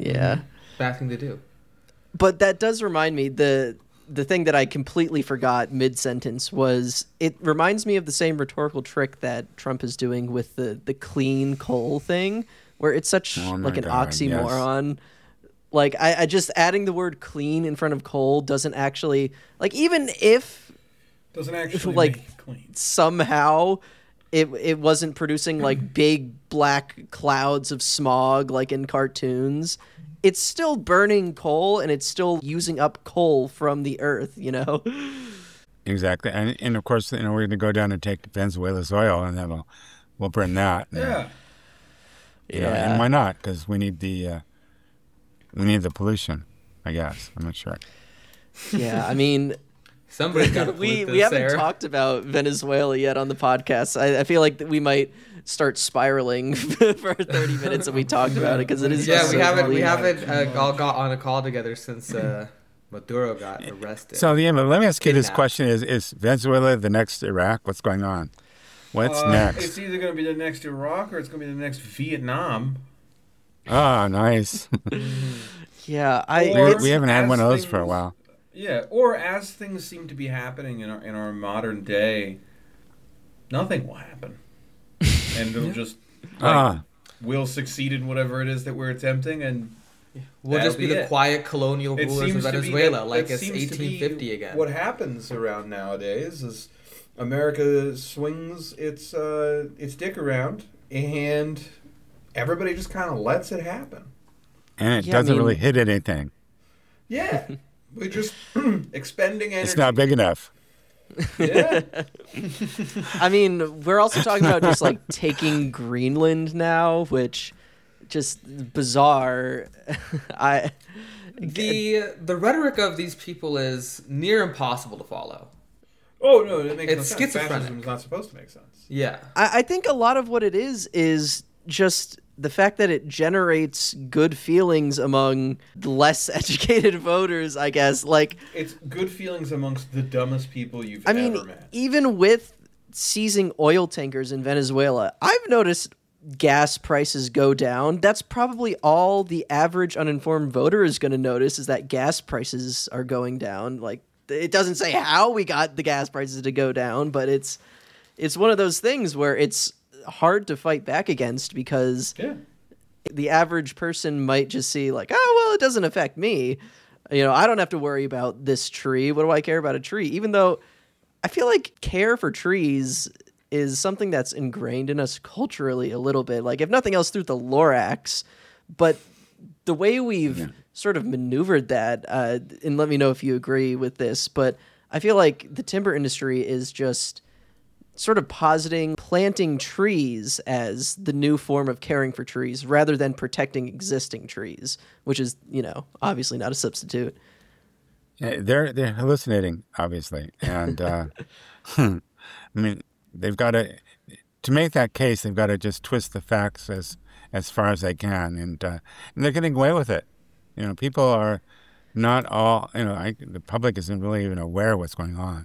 Speaker 1: Yeah.
Speaker 3: Bad thing to do.
Speaker 1: But that does remind me, the thing that I completely forgot mid-sentence was, it reminds me of the same rhetorical trick that Trump is doing with the clean coal thing, where it's such like an oxymoron. Like, I just adding the word clean in front of coal doesn't actually, like, even if
Speaker 2: Doesn't actually
Speaker 1: like
Speaker 2: make it clean.
Speaker 1: somehow it wasn't producing like big black clouds of smog like in cartoons, it's still burning coal and it's still using up coal from the earth, you know?
Speaker 4: Exactly. And of course, we're going to go down and take Venezuela's oil, and then we'll burn that.
Speaker 2: Yeah.
Speaker 4: You know, and why not? Because we need the pollution, I guess. I'm not sure.
Speaker 1: Yeah, I mean,
Speaker 3: Somebody's got to
Speaker 1: we haven't talked about Venezuela yet on the podcast. I feel like that we might start spiraling for 30 minutes and we talked about it because it is.
Speaker 3: Yeah,
Speaker 1: just
Speaker 3: we haven't all got on a call together since Maduro got arrested.
Speaker 4: So, yeah, but let me ask you this question: Is Venezuela the next Iraq? What's going on? What's next?
Speaker 2: It's either going to be the next Iraq or it's going to be the next Vietnam.
Speaker 4: Oh, nice.
Speaker 1: Yeah,
Speaker 4: we haven't had one of those for a while.
Speaker 2: Yeah, or as things seem to be happening in our modern day, nothing will happen, and it'll just we'll succeed in whatever it is that we're attempting, and
Speaker 3: we'll just be the quiet colonial rulers of Venezuela, like it's
Speaker 2: seems to be
Speaker 3: 1850 again.
Speaker 2: What happens around nowadays is America swings its dick around, and everybody just kind of lets it happen,
Speaker 4: and it doesn't really hit anything.
Speaker 2: Yeah. We're just expending energy.
Speaker 4: It's not big enough.
Speaker 2: Yeah.
Speaker 1: I mean, we're also talking about just like taking Greenland now, which just bizarre.
Speaker 3: The rhetoric of these people is near impossible to follow.
Speaker 2: Oh no, it makes no
Speaker 3: It's
Speaker 2: sense.
Speaker 3: schizophrenic.
Speaker 2: Fascism is not supposed to make sense.
Speaker 3: Yeah.
Speaker 1: I think a lot of what it is just the fact that it generates good feelings among less educated voters, I guess. Like,
Speaker 2: it's good feelings amongst the dumbest people you've ever met.
Speaker 1: Even with seizing oil tankers in Venezuela, I've noticed gas prices go down. That's probably all the average uninformed voter is going to notice, is that gas prices are going down. Like, it doesn't say how we got the gas prices to go down, but it's one of those things where it's hard to fight back against, because the average person might just see like, oh, well, it doesn't affect me. You know, I don't have to worry about this tree. What do I care about a tree? Even though I feel like care for trees is something that's ingrained in us culturally a little bit. Like, if nothing else, through the Lorax. But the way we've sort of maneuvered that, and let me know if you agree with this, but I feel like the timber industry is just sort of positing planting trees as the new form of caring for trees rather than protecting existing trees, which is, you know, obviously not a substitute.
Speaker 4: They're hallucinating, obviously. And, I mean, they've got to make that case, they've got to just twist the facts as far as they can. And they're getting away with it. You know, people are not all, the public isn't really even aware of what's going on.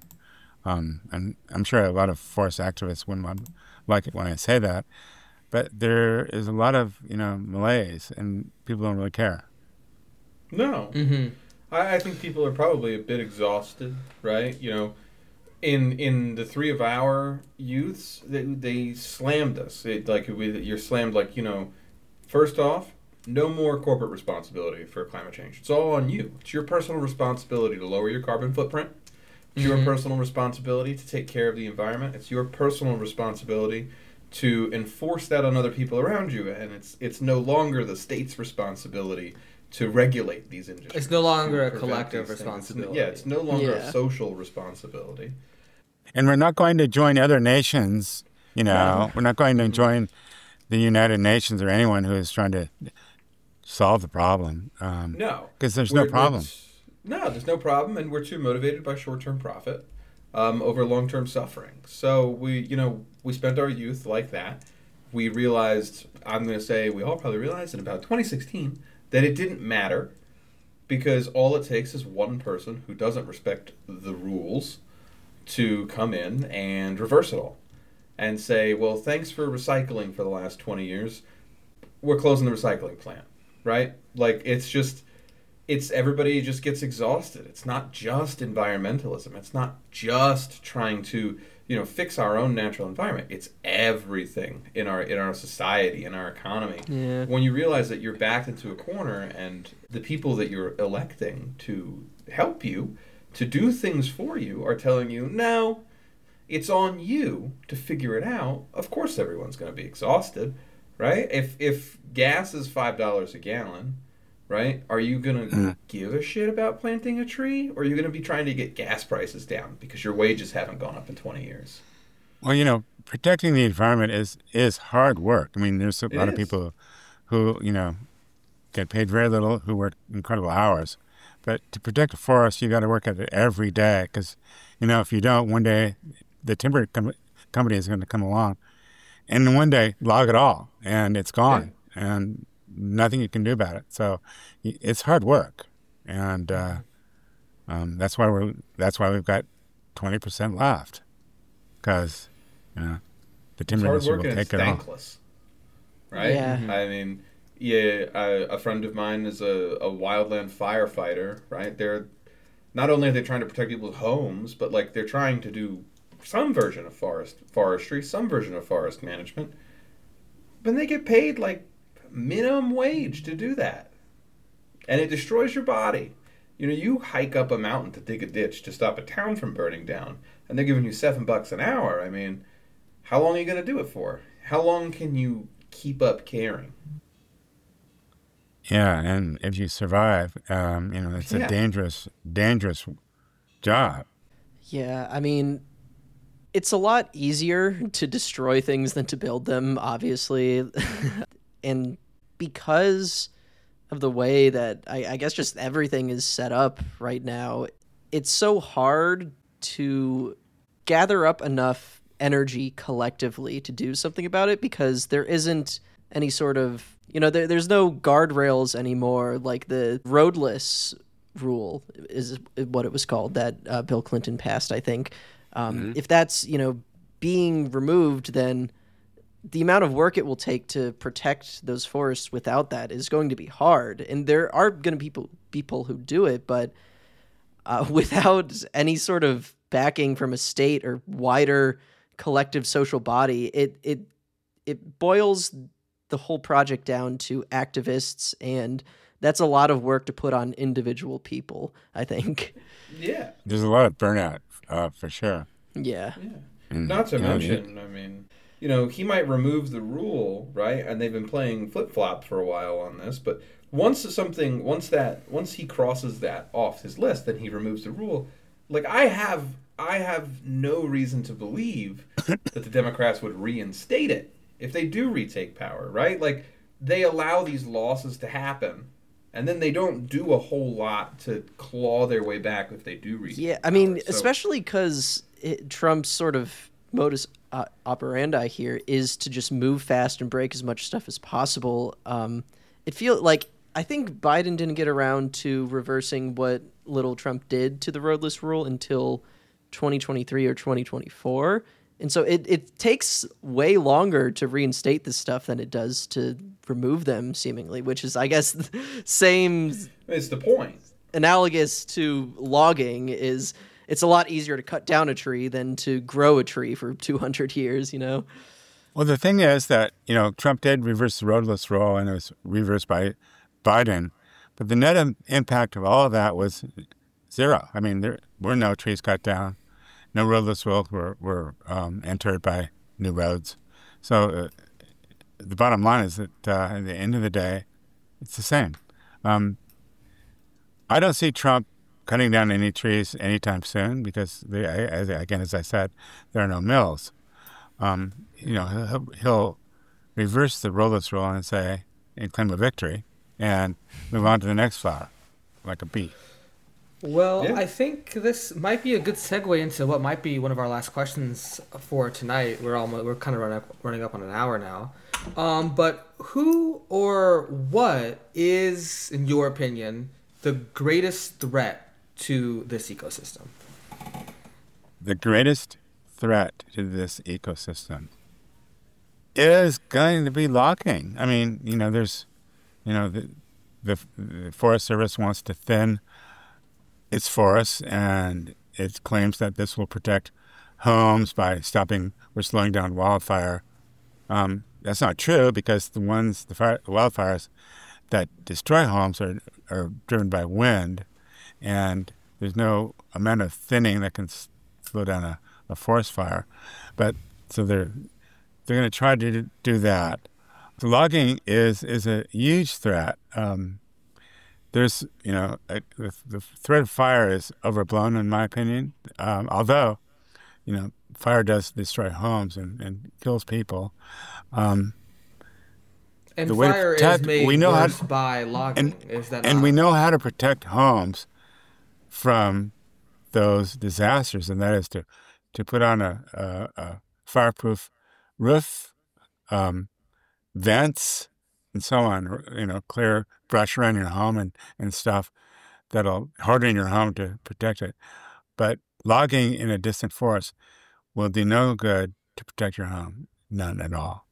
Speaker 4: And I'm sure a lot of forest activists wouldn't like it when I say that, but there is a lot of, malaise, and people don't really care.
Speaker 2: No. Mm-hmm. I think people are probably a bit exhausted, right? You know, in the three of our youths, they slammed us. You're slammed like, first off, no more corporate responsibility for climate change. It's all on you. It's your personal responsibility to lower your carbon footprint. It's your personal responsibility to take care of the environment. It's your personal responsibility to enforce that on other people around you. And it's no longer the state's responsibility to regulate these industries.
Speaker 3: It's no longer a collective responsibility.
Speaker 2: It's no longer a social responsibility.
Speaker 4: And we're not going to join other nations, We're not going to join the United Nations or anyone who is trying to solve the problem.
Speaker 2: No.
Speaker 4: Because there's no problem.
Speaker 2: No, there's no problem, and we're too motivated by short-term profit over long-term suffering. So we spent our youth like that. We realized, we all probably realized in about 2016 that it didn't matter, because all it takes is one person who doesn't respect the rules to come in and reverse it all and say, well, thanks for recycling for the last 20 years. We're closing the recycling plant. right? Like it's everybody just gets exhausted. It's not just environmentalism. It's not just trying to, fix our own natural environment. It's everything in our society, in our economy.
Speaker 1: Yeah.
Speaker 2: When you realize that you're backed into a corner and the people that you're electing to help you, to do things for you, are telling you, no, it's on you to figure it out. Of course everyone's going to be exhausted, right? If gas is $5 a gallon, right? Are you going to give a shit about planting a tree? Or are you going to be trying to get gas prices down because your wages haven't gone up in 20 years?
Speaker 4: Well, protecting the environment is hard work. I mean, there's a lot of people who, get paid very little, who work incredible hours. But to protect a forest, you got to work at it every day because, if you don't, one day the timber company is going to come along and one day log it all and it's gone. Yeah. And nothing you can do about it. So it's hard work, and that's why we've got 20% left, because the timber industry will take it all.
Speaker 2: Right?
Speaker 1: Yeah.
Speaker 2: I mean, a friend of mine is a wildland firefighter. Right? They're not only are they trying to protect people's homes, but like they're trying to do some version of forestry, some version of forest management. But they get paid like minimum wage to do that, and it destroys your body. You hike up a mountain to dig a ditch to stop a town from burning down, and they're giving you $7 an hour. I mean, how long are you going to do it for? How long can you keep up caring?
Speaker 4: Yeah, and if you survive, it's a dangerous job.
Speaker 1: Yeah, I mean, it's a lot easier to destroy things than to build them, obviously. And because of the way that I guess just everything is set up right now, it's so hard to gather up enough energy collectively to do something about it, because there isn't any sort of, there's no guardrails anymore. Like the roadless rule is what it was called that Bill Clinton passed, I think. If that's, being removed, then the amount of work it will take to protect those forests without that is going to be hard. And there are going to be people who do it, but without any sort of backing from a state or wider collective social body, it boils the whole project down to activists, and that's a lot of work to put on individual people, I think.
Speaker 2: Yeah.
Speaker 4: There's a lot of burnout, for sure.
Speaker 1: Yeah.
Speaker 2: Not to mention, I mean, he might remove the rule, right? And they've been playing flip-flop for a while on this, but once he crosses that off his list, then he removes the rule. Like, I have no reason to believe that the Democrats would reinstate it if they do retake power, right? Like, they allow these losses to happen, and then they don't do a whole lot to claw their way back if they do retake
Speaker 1: Yeah, I mean,
Speaker 2: power.
Speaker 1: especially because Trump's sort of modus operandi here is to just move fast and break as much stuff as possible. It feels like, I think Biden didn't get around to reversing what little Trump did to the roadless rule until 2023 or 2024. And so it takes way longer to reinstate this stuff than it does to remove them, seemingly, which is, I guess, same.
Speaker 2: It's the point.
Speaker 1: Analogous to logging is, it's a lot easier to cut down a tree than to grow a tree for 200 years,
Speaker 4: Well, the thing is that, Trump did reverse the roadless rule, and it was reversed by Biden. But the net impact of all of that was zero. I mean, there were no trees cut down. No roadless roads were entered by new roads. So the bottom line is that at the end of the day, it's the same. I don't see Trump cutting down any trees anytime soon because, as I said, there are no mills. He'll reverse the roadless rule and claim a victory and move on to the next flower, like a bee.
Speaker 3: Well,
Speaker 2: Yeah.
Speaker 3: I think this might be a good segue into what might be one of our last questions for tonight. We're kind of running up on an hour now. But who or what is, in your opinion, the greatest threat to this ecosystem?
Speaker 4: The greatest threat to this ecosystem is going to be logging. I mean, there's, the Forest Service wants to thin its forests, and it claims that this will protect homes by stopping or slowing down wildfire. That's not true, because the wildfires that destroy homes are driven by wind, and there's no amount of thinning that can slow down a forest fire. But so they're going to try to do that. The logging is a huge threat. There's, the threat of fire is overblown, in my opinion. Although, fire does destroy homes and kills people.
Speaker 3: And fire is made worse by logging. And
Speaker 4: we know how to protect homes from those disasters, and that is to put on a fireproof roof, vents, and so on. Clear brush around your home and stuff that'll harden your home to protect it. But logging in a distant forest will do no good to protect your home, none at all.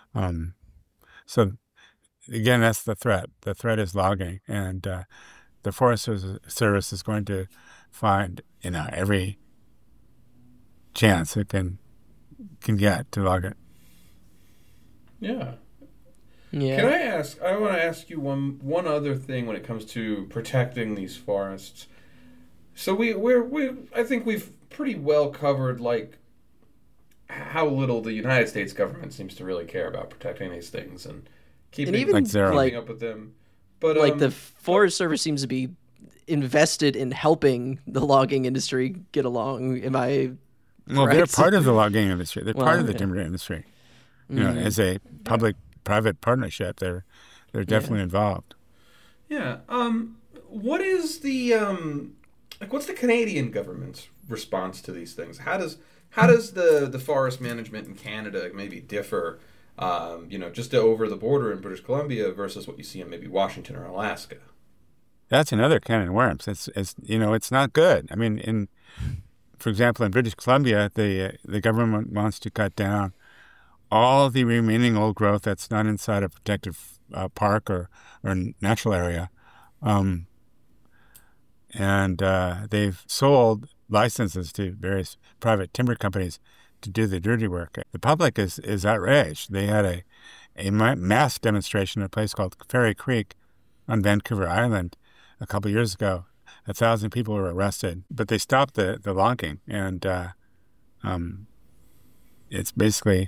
Speaker 4: So again, that's the threat. The threat is logging, and the Forest Service is going to find every chance it can get to log it.
Speaker 2: Yeah.
Speaker 1: Yeah.
Speaker 2: Can I ask? I want to ask you one other thing when it comes to protecting these forests. So I think we've pretty well covered how little the United States government seems to really care about protecting these things and keeping up with them. But
Speaker 1: the Forest Service seems to be invested in helping the logging industry get along. Am I?
Speaker 4: Well,
Speaker 1: correct?
Speaker 4: they're part of the logging industry. They're part of the timber industry. As a public-private partnership, they're definitely involved.
Speaker 2: Yeah. What is the what's the Canadian government's response to these things? How does the forest management in Canada maybe differ? Just over the border in British Columbia versus what you see in maybe Washington or Alaska.
Speaker 4: That's another can of worms. It's not good. I mean, for example, in British Columbia, the government wants to cut down all the remaining old growth that's not inside a protected park or natural area, and they've sold licenses to various private timber companies to do the dirty work. The public is outraged. They had a mass demonstration at a place called Fairy Creek on Vancouver Island a couple of years ago. 1,000 people were arrested, but they stopped the logging, and it's basically,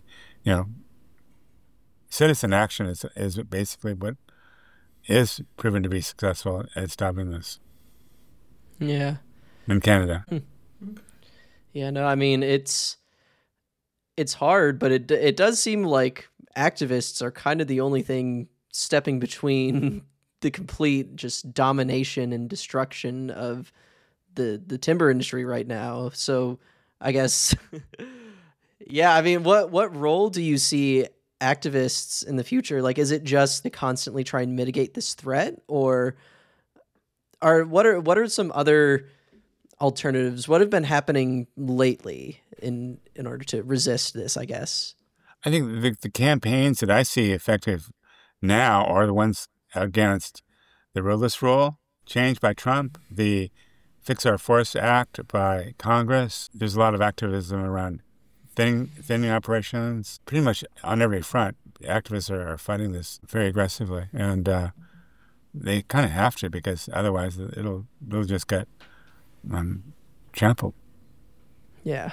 Speaker 4: citizen action is basically what is proven to be successful at stopping this.
Speaker 1: Yeah.
Speaker 4: In Canada.
Speaker 1: Yeah, no, I mean, it's hard, but it does seem like activists are kind of the only thing stepping between the complete just domination and destruction of the timber industry right now. So I guess, yeah, I mean, what role do you see activists in the future? Like, is it just to constantly try and mitigate this threat, or what are some other alternatives? What have been happening lately in order to resist this, I guess?
Speaker 4: I think the campaigns that I see effective now are the ones against the roadless rule change by Trump, the Fix Our Forests Act by Congress. There's a lot of activism around thinning operations. Pretty much on every front, activists are fighting this very aggressively, and they kind of have to, because otherwise it'll just get trampled.
Speaker 1: Yeah.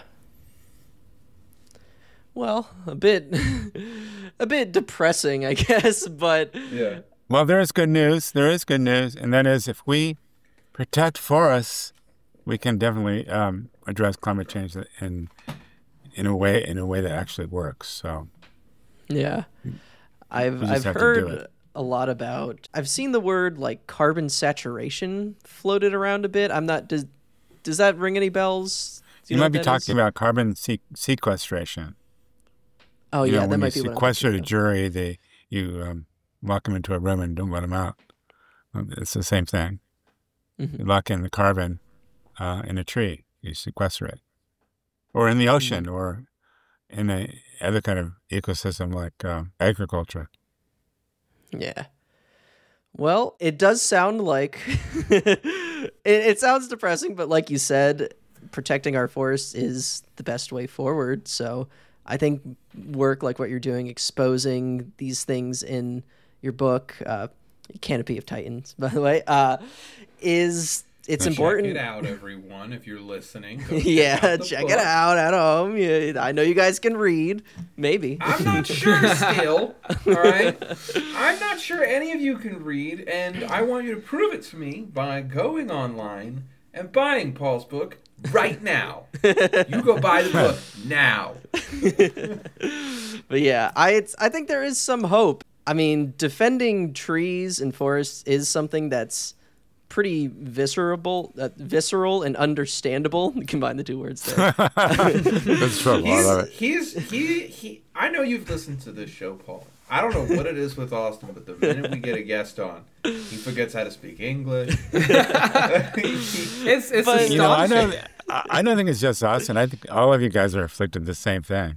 Speaker 1: Well, a bit depressing, I guess, but
Speaker 2: yeah.
Speaker 4: Well, there is good news. There is good news, and that is if we protect forests, we can definitely address climate change in a way that actually works. So, yeah,
Speaker 1: I've heard a lot about. I've seen the word like carbon saturation floated around a bit. I'm not. Does that ring any bells?
Speaker 4: You might be talking about carbon sequestration.
Speaker 1: Oh, yeah, that might be what I'm
Speaker 4: sequester the jury. You lock them into a room and don't let them out. It's the same thing. Mm-hmm. You lock in the carbon in a tree. You sequester it. Or in the ocean, mm-hmm. or in a other kind of ecosystem like agriculture.
Speaker 1: Yeah. Well, it does sound like it sounds depressing, but like you said, protecting our forests is the best way forward. So I think work like what you're doing, exposing these things in your book, Canopy of Titans, by the way, it's important.
Speaker 2: Check it out, everyone, if you're listening.
Speaker 1: Yeah, check it out at home. Yeah, I know you guys can read. Maybe.
Speaker 2: I'm not sure still, all right? I'm not sure any of you can read, and I want you to prove it to me by going online and buying Paul's book right now. You go buy the book now.
Speaker 1: But yeah, I think there is some hope. I mean, defending trees and forests is something that's pretty visceral and understandable. Combine the two words there.
Speaker 4: That's true. I love it.
Speaker 2: I know you've listened to this show, Paul. I don't know what it is with Austin, but the minute we get a guest on, he forgets how to speak English.
Speaker 3: It's
Speaker 4: You know,
Speaker 3: astonishing.
Speaker 4: I don't think it's just us, and I think all of you guys are afflicted the same thing.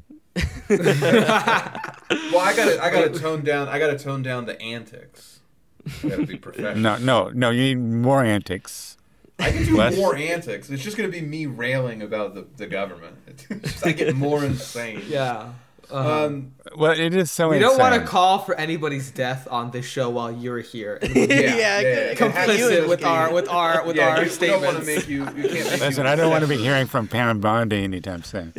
Speaker 2: Well, I gotta tone down. I gotta tone down the antics. I gotta be professional.
Speaker 4: No. You need more antics.
Speaker 2: I can do
Speaker 4: Less.
Speaker 2: more antics. It's just gonna be me railing about the government. It's just, I get more insane.
Speaker 3: Yeah.
Speaker 4: Well, it is so
Speaker 3: We
Speaker 4: insane.
Speaker 3: don't want to call for anybody's death on this show while you're here. And we're
Speaker 2: Yeah.
Speaker 3: complicit with our
Speaker 2: We don't
Speaker 3: statements.
Speaker 2: want to make you. You can't make
Speaker 4: Listen,
Speaker 2: you
Speaker 4: I don't want to be hearing from Pam Bondi anytime soon.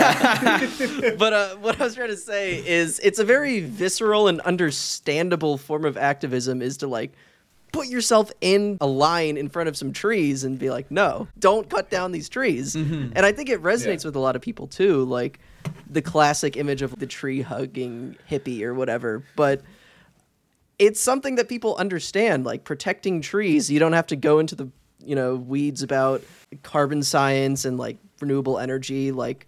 Speaker 1: But what I was trying to say is it's a very visceral and understandable form of activism is to like put yourself in a line in front of some trees and be like, no, don't cut down these trees. And I think it resonates with a lot of people too, like the classic image of the tree hugging hippie or whatever. But it's something that people understand, like protecting trees. You don't have to go into the, weeds about carbon science and like renewable energy, like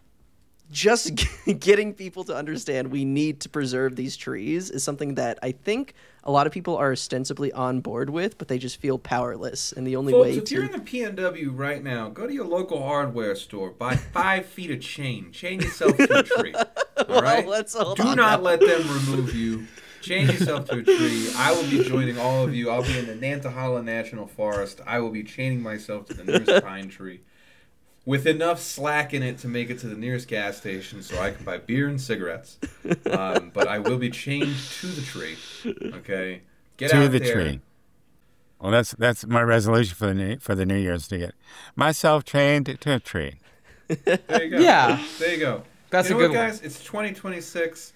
Speaker 1: just getting people to understand we need to preserve these trees is something that I think a lot of people are ostensibly on board with, but they just feel powerless. And the only
Speaker 2: Folks,
Speaker 1: way
Speaker 2: if you're in the PNW right now, go to your local hardware store, buy 5 feet of chain yourself to a tree. All right?
Speaker 1: let's hold
Speaker 2: Do
Speaker 1: on
Speaker 2: not
Speaker 1: now.
Speaker 2: let them remove you. Chain yourself to a tree. I will be joining all of you. I'll be in the Nantahala National Forest. I will be chaining myself to the nearest pine tree, with enough slack in it to make it to the nearest gas station so I can buy beer and cigarettes. But I will be chained to the tree. Okay? Get
Speaker 4: To
Speaker 2: out
Speaker 4: the
Speaker 2: there.
Speaker 4: tree. Well, that's my resolution for the New Year's, to get myself trained to a tree.
Speaker 2: There you go.
Speaker 3: Yeah.
Speaker 2: There you go.
Speaker 3: That's
Speaker 2: you know
Speaker 3: a good
Speaker 2: what, guys? It's 2026.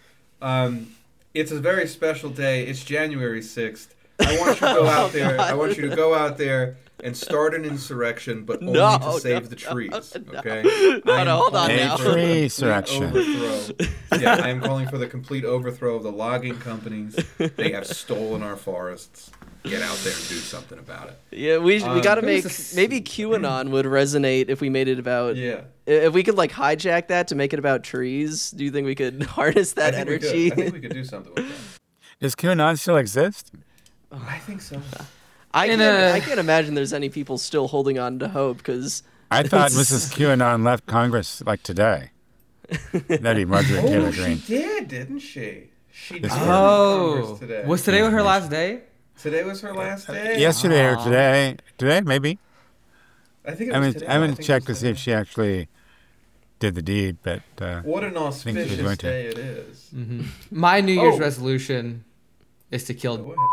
Speaker 2: It's a very special day. It's January 6th. I want you to go out there. I want you to go out there and start an insurrection, but only to save the trees. Okay?
Speaker 1: No, hold on
Speaker 4: A
Speaker 1: now.
Speaker 4: tree insurrection.
Speaker 2: Overthrow. Yeah, I am calling for the complete overthrow of the logging companies. They have stolen our forests. Get out there and do something about it.
Speaker 1: Yeah, we got to make
Speaker 3: who's
Speaker 1: maybe QAnon would resonate if we made it about.
Speaker 2: Yeah.
Speaker 1: If we could like hijack that to make it about trees, do you think we could harness that
Speaker 2: I think we
Speaker 1: energy?
Speaker 2: could. I think we could do something with that.
Speaker 4: Does QAnon still exist?
Speaker 2: I think so.
Speaker 1: I
Speaker 3: In
Speaker 1: can't imagine there's any people still holding on to hope because
Speaker 4: I thought Mrs. QAnon left Congress like today. That'd be Marjorie Taylor
Speaker 2: Oh, she
Speaker 4: Greene.
Speaker 2: did, didn't she? She did.
Speaker 4: Yes,
Speaker 2: leave
Speaker 4: sir.
Speaker 3: Oh,
Speaker 2: Congress today.
Speaker 3: was today her last day?
Speaker 2: Today was her last day?
Speaker 4: Yesterday or today? Today, maybe.
Speaker 2: I think it
Speaker 4: I
Speaker 2: was
Speaker 4: mean,
Speaker 2: today.
Speaker 4: I haven't
Speaker 2: think it
Speaker 4: checked to
Speaker 2: was
Speaker 4: see if
Speaker 2: today.
Speaker 4: she actually did the deed, but
Speaker 2: What an
Speaker 4: think she was
Speaker 2: auspicious
Speaker 4: going to.
Speaker 2: day it is.
Speaker 3: My New Year's
Speaker 2: Oh.
Speaker 3: resolution is to kill
Speaker 2: Go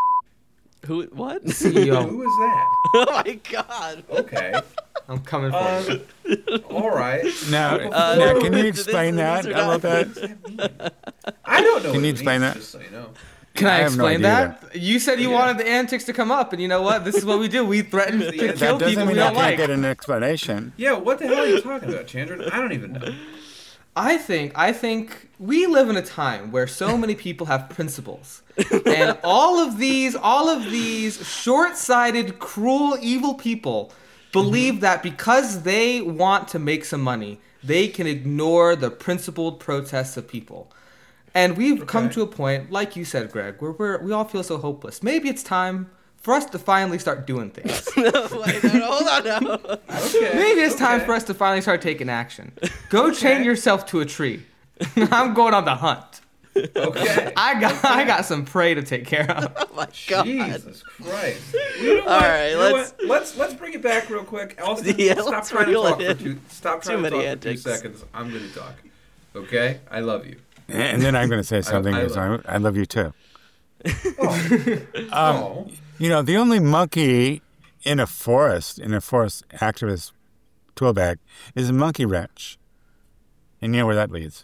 Speaker 1: who? What?
Speaker 2: ahead.
Speaker 3: CEO.
Speaker 2: Who was that?
Speaker 1: Oh my god!
Speaker 2: Okay.
Speaker 3: I'm coming for you.
Speaker 2: All right.
Speaker 4: now,
Speaker 1: Uh,
Speaker 4: now can you
Speaker 1: these-
Speaker 4: explain that?
Speaker 1: these are
Speaker 4: How about
Speaker 1: not-
Speaker 2: What
Speaker 4: that?
Speaker 2: does that mean? I don't know.
Speaker 4: Can
Speaker 2: what
Speaker 4: you
Speaker 2: it
Speaker 4: explain
Speaker 2: means,
Speaker 4: that?
Speaker 2: Just so you know.
Speaker 3: Can I
Speaker 4: I have no
Speaker 3: explain
Speaker 4: idea.
Speaker 3: that? You said you
Speaker 2: Yeah.
Speaker 3: wanted the antics to come up, and you know what? This is what we do. We threaten
Speaker 2: Here's the
Speaker 3: to
Speaker 2: antics.
Speaker 3: kill
Speaker 4: That doesn't
Speaker 3: people we
Speaker 4: mean I
Speaker 3: don't
Speaker 4: can't
Speaker 3: like.
Speaker 4: get an explanation.
Speaker 2: Yeah, what the hell are you talking about, Chandra? I don't even know.
Speaker 3: I think we live in a time where so many people have principles. And all of these short-sighted, cruel, evil people believe that because they want to make some money, they can ignore the principled protests of people. And we've come
Speaker 2: Okay.
Speaker 3: to a point, like you said, Greg, where we all feel so hopeless. Maybe it's time for us to finally start doing things.
Speaker 1: No, wait, no, hold on now.
Speaker 2: Okay.
Speaker 3: Maybe it's time
Speaker 2: okay.
Speaker 3: for us to finally start taking action. Go chain yourself to a tree. I'm going on the hunt.
Speaker 2: Okay.
Speaker 3: I got some prey to take care of.
Speaker 1: Oh my god.
Speaker 2: Jesus Christ. You know
Speaker 1: All
Speaker 2: what?
Speaker 1: right,
Speaker 2: You know what? Let's bring it back real quick. Austin,
Speaker 1: Yeah,
Speaker 2: stop
Speaker 1: let's
Speaker 2: trying to
Speaker 1: reel
Speaker 2: talk
Speaker 1: it
Speaker 2: for
Speaker 1: in.
Speaker 2: two. Stop trying
Speaker 1: Too
Speaker 2: to talk
Speaker 1: many
Speaker 2: for 2
Speaker 1: antics.
Speaker 2: seconds. I'm going to talk. Okay? I love you.
Speaker 4: And then I'm going to say something. I love you too.
Speaker 2: Oh.
Speaker 4: You know, the only monkey in a forest activist tool bag, is a monkey wrench. And you know where that leads?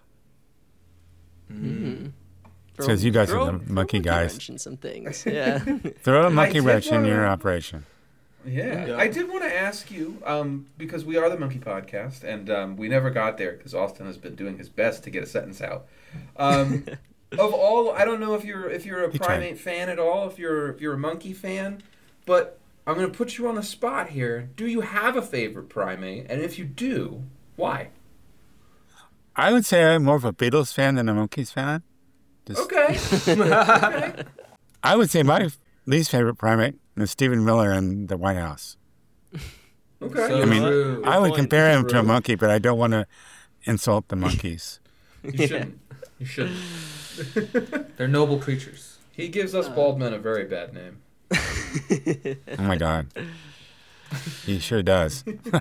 Speaker 4: Because you guys are the monkey guys.
Speaker 1: Wrench and some things. Yeah.
Speaker 4: Throw a monkey
Speaker 2: did
Speaker 4: wrench in
Speaker 2: wanna-
Speaker 4: your operation.
Speaker 2: Yeah. I did want to ask you, because we are the Monkey Podcast, and we never got there because Austin has been doing his best to get a sentence out. Of all, I don't know if you're a primate fan at all, if you're a monkey fan, but I'm going to put you on the spot here. Do you have a favorite primate? And if you do, why?
Speaker 4: I would say I'm more of a Beatles fan than a Monkees fan.
Speaker 2: Okay. Okay.
Speaker 4: I would say my least favorite primate is Stephen Miller in the White House.
Speaker 2: Okay.
Speaker 3: So
Speaker 4: I mean,
Speaker 3: true.
Speaker 4: I would
Speaker 1: point.
Speaker 4: compare him to a
Speaker 2: True.
Speaker 4: monkey, but I don't want to insult the monkeys.
Speaker 2: You shouldn't. You shouldn't.
Speaker 3: They're noble creatures.
Speaker 2: He gives us bald men a very bad name.
Speaker 4: Oh my God. He sure does.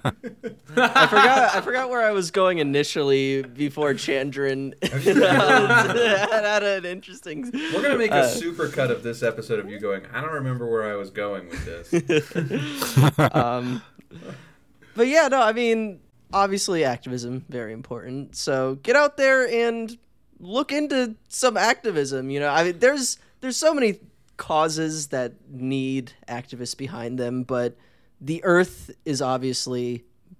Speaker 1: I forgot where I was going initially before Chandran had an interesting.
Speaker 2: We're going to make a super cut of this episode of you going, I don't remember where I was going with this.
Speaker 1: But yeah, no, I mean, obviously activism, very important. So get out there and look into some activism. You know, I mean, there's so many causes that need activists behind them, but the Earth is obviously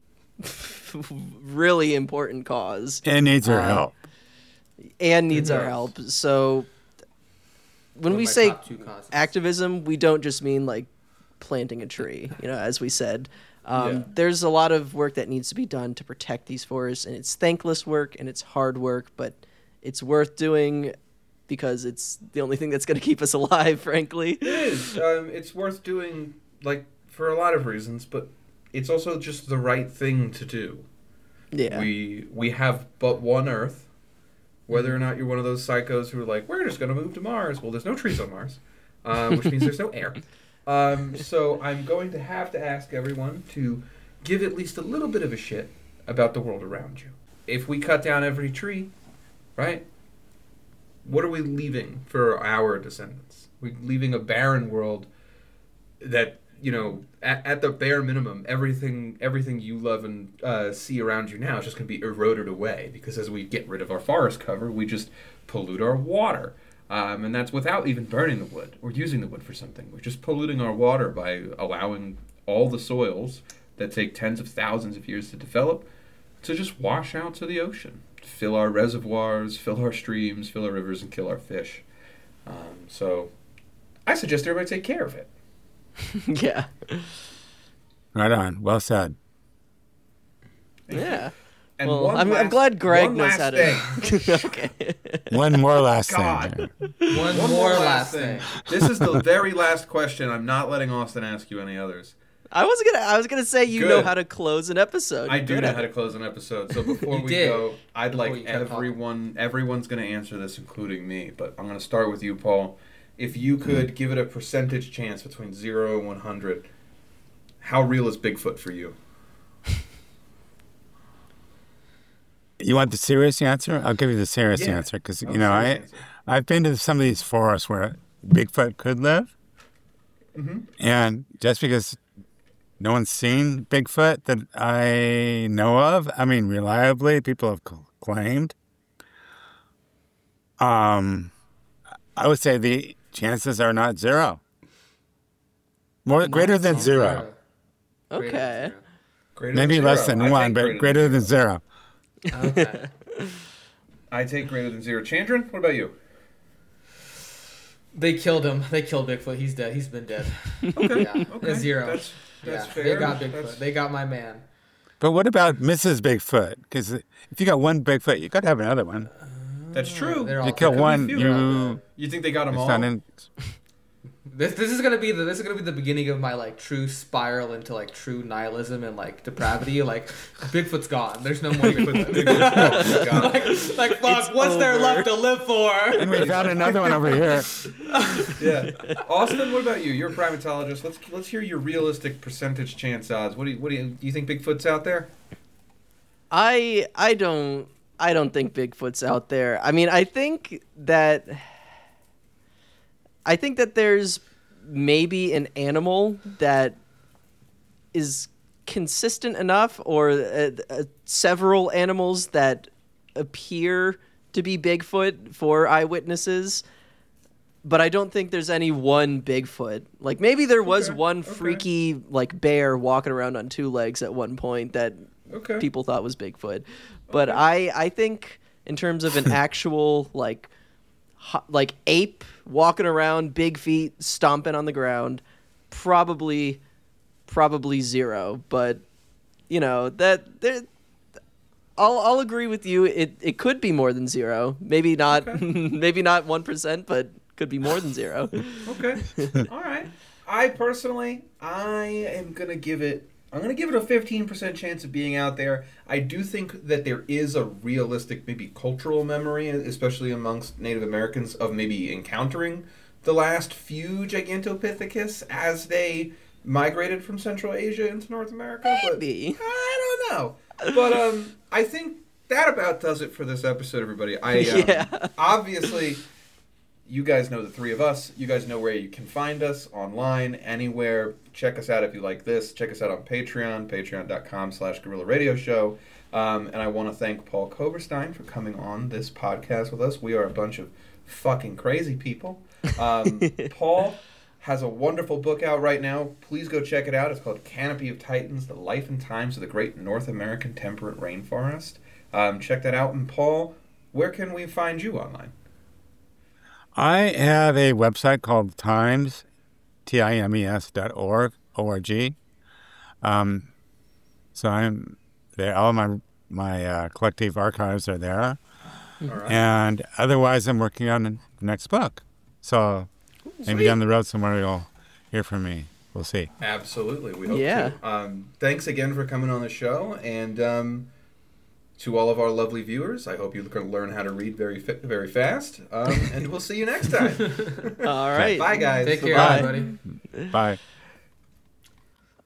Speaker 1: really important cause
Speaker 4: It needs our help.
Speaker 1: and needs our
Speaker 3: does.
Speaker 1: help. So when
Speaker 3: One
Speaker 1: we
Speaker 3: of my
Speaker 1: say
Speaker 3: top two causes.
Speaker 1: activism, we don't just mean like planting a tree, you know, as we said.
Speaker 2: Yeah.
Speaker 1: There's a lot of work that needs to be done to protect these forests, and it's thankless work and it's hard work, but it's worth doing because it's the only thing that's going to keep us alive, frankly.
Speaker 2: It is. It's worth doing, like, for a lot of reasons, but it's also just the right thing to do.
Speaker 1: Yeah.
Speaker 2: We have but one Earth. Whether or not you're one of those psychos who are like, we're just going to move to Mars. Well, there's no trees on Mars, which means there's no air. So I'm going to have to ask everyone to give at least a little bit of a shit about the world around you. If we cut down every tree, right? What are we leaving for our descendants? We're leaving a barren world that, you know, at the bare minimum, everything you love and see around you now is just going to be eroded away because as we get rid of our forest cover, we just pollute our water. And that's without even burning the wood or using the wood for something. We're just polluting our water by allowing all the soils that take tens of thousands of years to develop to just wash out to the ocean, fill our reservoirs, fill our streams, fill our rivers, and kill our fish. So I suggest everybody take care of it.
Speaker 1: Yeah.
Speaker 4: Right on. Well said.
Speaker 1: Yeah.
Speaker 2: And
Speaker 1: Well,
Speaker 2: one
Speaker 1: I'm
Speaker 2: last-
Speaker 1: glad Greg
Speaker 2: one
Speaker 1: knows
Speaker 2: last
Speaker 1: how
Speaker 2: thing.
Speaker 1: to. Okay.
Speaker 4: One more last
Speaker 2: God.
Speaker 4: thing.
Speaker 3: One more last thing.
Speaker 2: This is the very last question. I'm not letting Austin ask you any others.
Speaker 1: I was gonna say you
Speaker 2: Good.
Speaker 1: know how to close an episode.
Speaker 2: I
Speaker 1: You're
Speaker 2: do
Speaker 1: good
Speaker 2: know
Speaker 1: at
Speaker 2: how to
Speaker 1: it.
Speaker 2: close an episode. So before
Speaker 3: You
Speaker 2: we
Speaker 3: did.
Speaker 2: go, I'd
Speaker 3: Before
Speaker 2: like
Speaker 3: you kept
Speaker 2: everyone's going to answer this, including me. But I'm going to start with you, Paul. If you could give it a percentage chance between 0 and 100, how real is Bigfoot for you?
Speaker 4: You want the serious answer? I'll give you the serious
Speaker 2: Yeah.
Speaker 4: answer because,
Speaker 2: Oh,
Speaker 4: you know,
Speaker 2: serious answer.
Speaker 4: I've been to some of these forests where Bigfoot could live.
Speaker 2: Mm-hmm.
Speaker 4: And just because no one's seen Bigfoot that I know of, I mean, reliably, people have claimed. I would say the chances are not zero. Greater than zero.
Speaker 1: Okay.
Speaker 2: Greater
Speaker 4: Maybe
Speaker 2: than
Speaker 4: less
Speaker 2: zero.
Speaker 4: than
Speaker 2: I
Speaker 4: one,
Speaker 2: take
Speaker 4: but greater than zero.
Speaker 3: Okay.
Speaker 2: I take greater than 0. Chandran, what about you?
Speaker 3: They killed him. They killed Bigfoot. He's dead. He's been dead.
Speaker 2: Okay.
Speaker 3: Yeah.
Speaker 2: Okay.
Speaker 3: A 0.
Speaker 2: That's
Speaker 3: Yeah.
Speaker 2: fair.
Speaker 3: They got Bigfoot.
Speaker 2: That's-
Speaker 3: They got my man.
Speaker 4: But what about Mrs. Bigfoot? Because if you got one Bigfoot, you got to have another one.
Speaker 2: That's true.
Speaker 3: They're all
Speaker 4: You kill
Speaker 2: Could be
Speaker 4: one,
Speaker 2: few.
Speaker 4: you...
Speaker 2: You think they got them
Speaker 4: It's
Speaker 2: all?
Speaker 4: not in...
Speaker 3: This is gonna be the beginning of my like true spiral into like true nihilism and like depravity. Like Bigfoot's gone. There's no more Bigfoot. like fuck.
Speaker 1: It's
Speaker 3: what's there
Speaker 1: over.
Speaker 3: left to live for?
Speaker 4: And we found another one over here.
Speaker 2: Yeah. Austin, what about you? You're a primatologist. Let's hear your realistic percentage chance odds. Do you think Bigfoot's out there?
Speaker 1: I don't think Bigfoot's out there. I mean, I think that there's maybe an animal that is consistent enough, or several animals that appear to be Bigfoot for eyewitnesses. But I don't think there's any one Bigfoot. Like, maybe there was one freaky like bear walking around on two legs at one point that people thought was Bigfoot. But I think in terms of an actual like ape walking around, big feet, stomping on the ground, probably zero. But you know I'll agree with you. It could be more than zero.Maybe not. Maybe not 1%, but could be more than zero.
Speaker 2: Okay. All right. I am gonna give it a 15% chance of being out there. I do think that there is a realistic, maybe cultural memory, especially amongst Native Americans, of maybe encountering the last few Gigantopithecus as they migrated from Central Asia into North America.
Speaker 1: Maybe.
Speaker 2: But I don't know. But I think that about does it for this episode, everybody. Obviously, you guys know the three of us. You guys know where you can find us online, anywhere. Check us out if you like this. Check us out on Patreon, patreon.com/Guerrilla Radio Show. And I want to thank Paul Koberstein for coming on this podcast with us. We are a bunch of fucking crazy people. Paul has a wonderful book out right now. Please go check it out. It's called Canopy of Titans, The Life and Times of the Great North American Temperate Rainforest. Check that out. And Paul, where can we find you online?
Speaker 4: I have a website called Times, times.org, O-R-G. So I'm there. All my collective archives are there.
Speaker 2: All right.
Speaker 4: And otherwise, I'm working on the next book. So maybe down the road somewhere you'll hear from me. We'll see.
Speaker 2: Absolutely. We hope to. Thanks again for coming on the show. And to all of our lovely viewers, I hope you can learn how to read very fast. And we'll see you next time.
Speaker 1: All right.
Speaker 2: Bye, guys.
Speaker 3: Take care,
Speaker 1: Bye.
Speaker 3: everybody.
Speaker 4: Bye.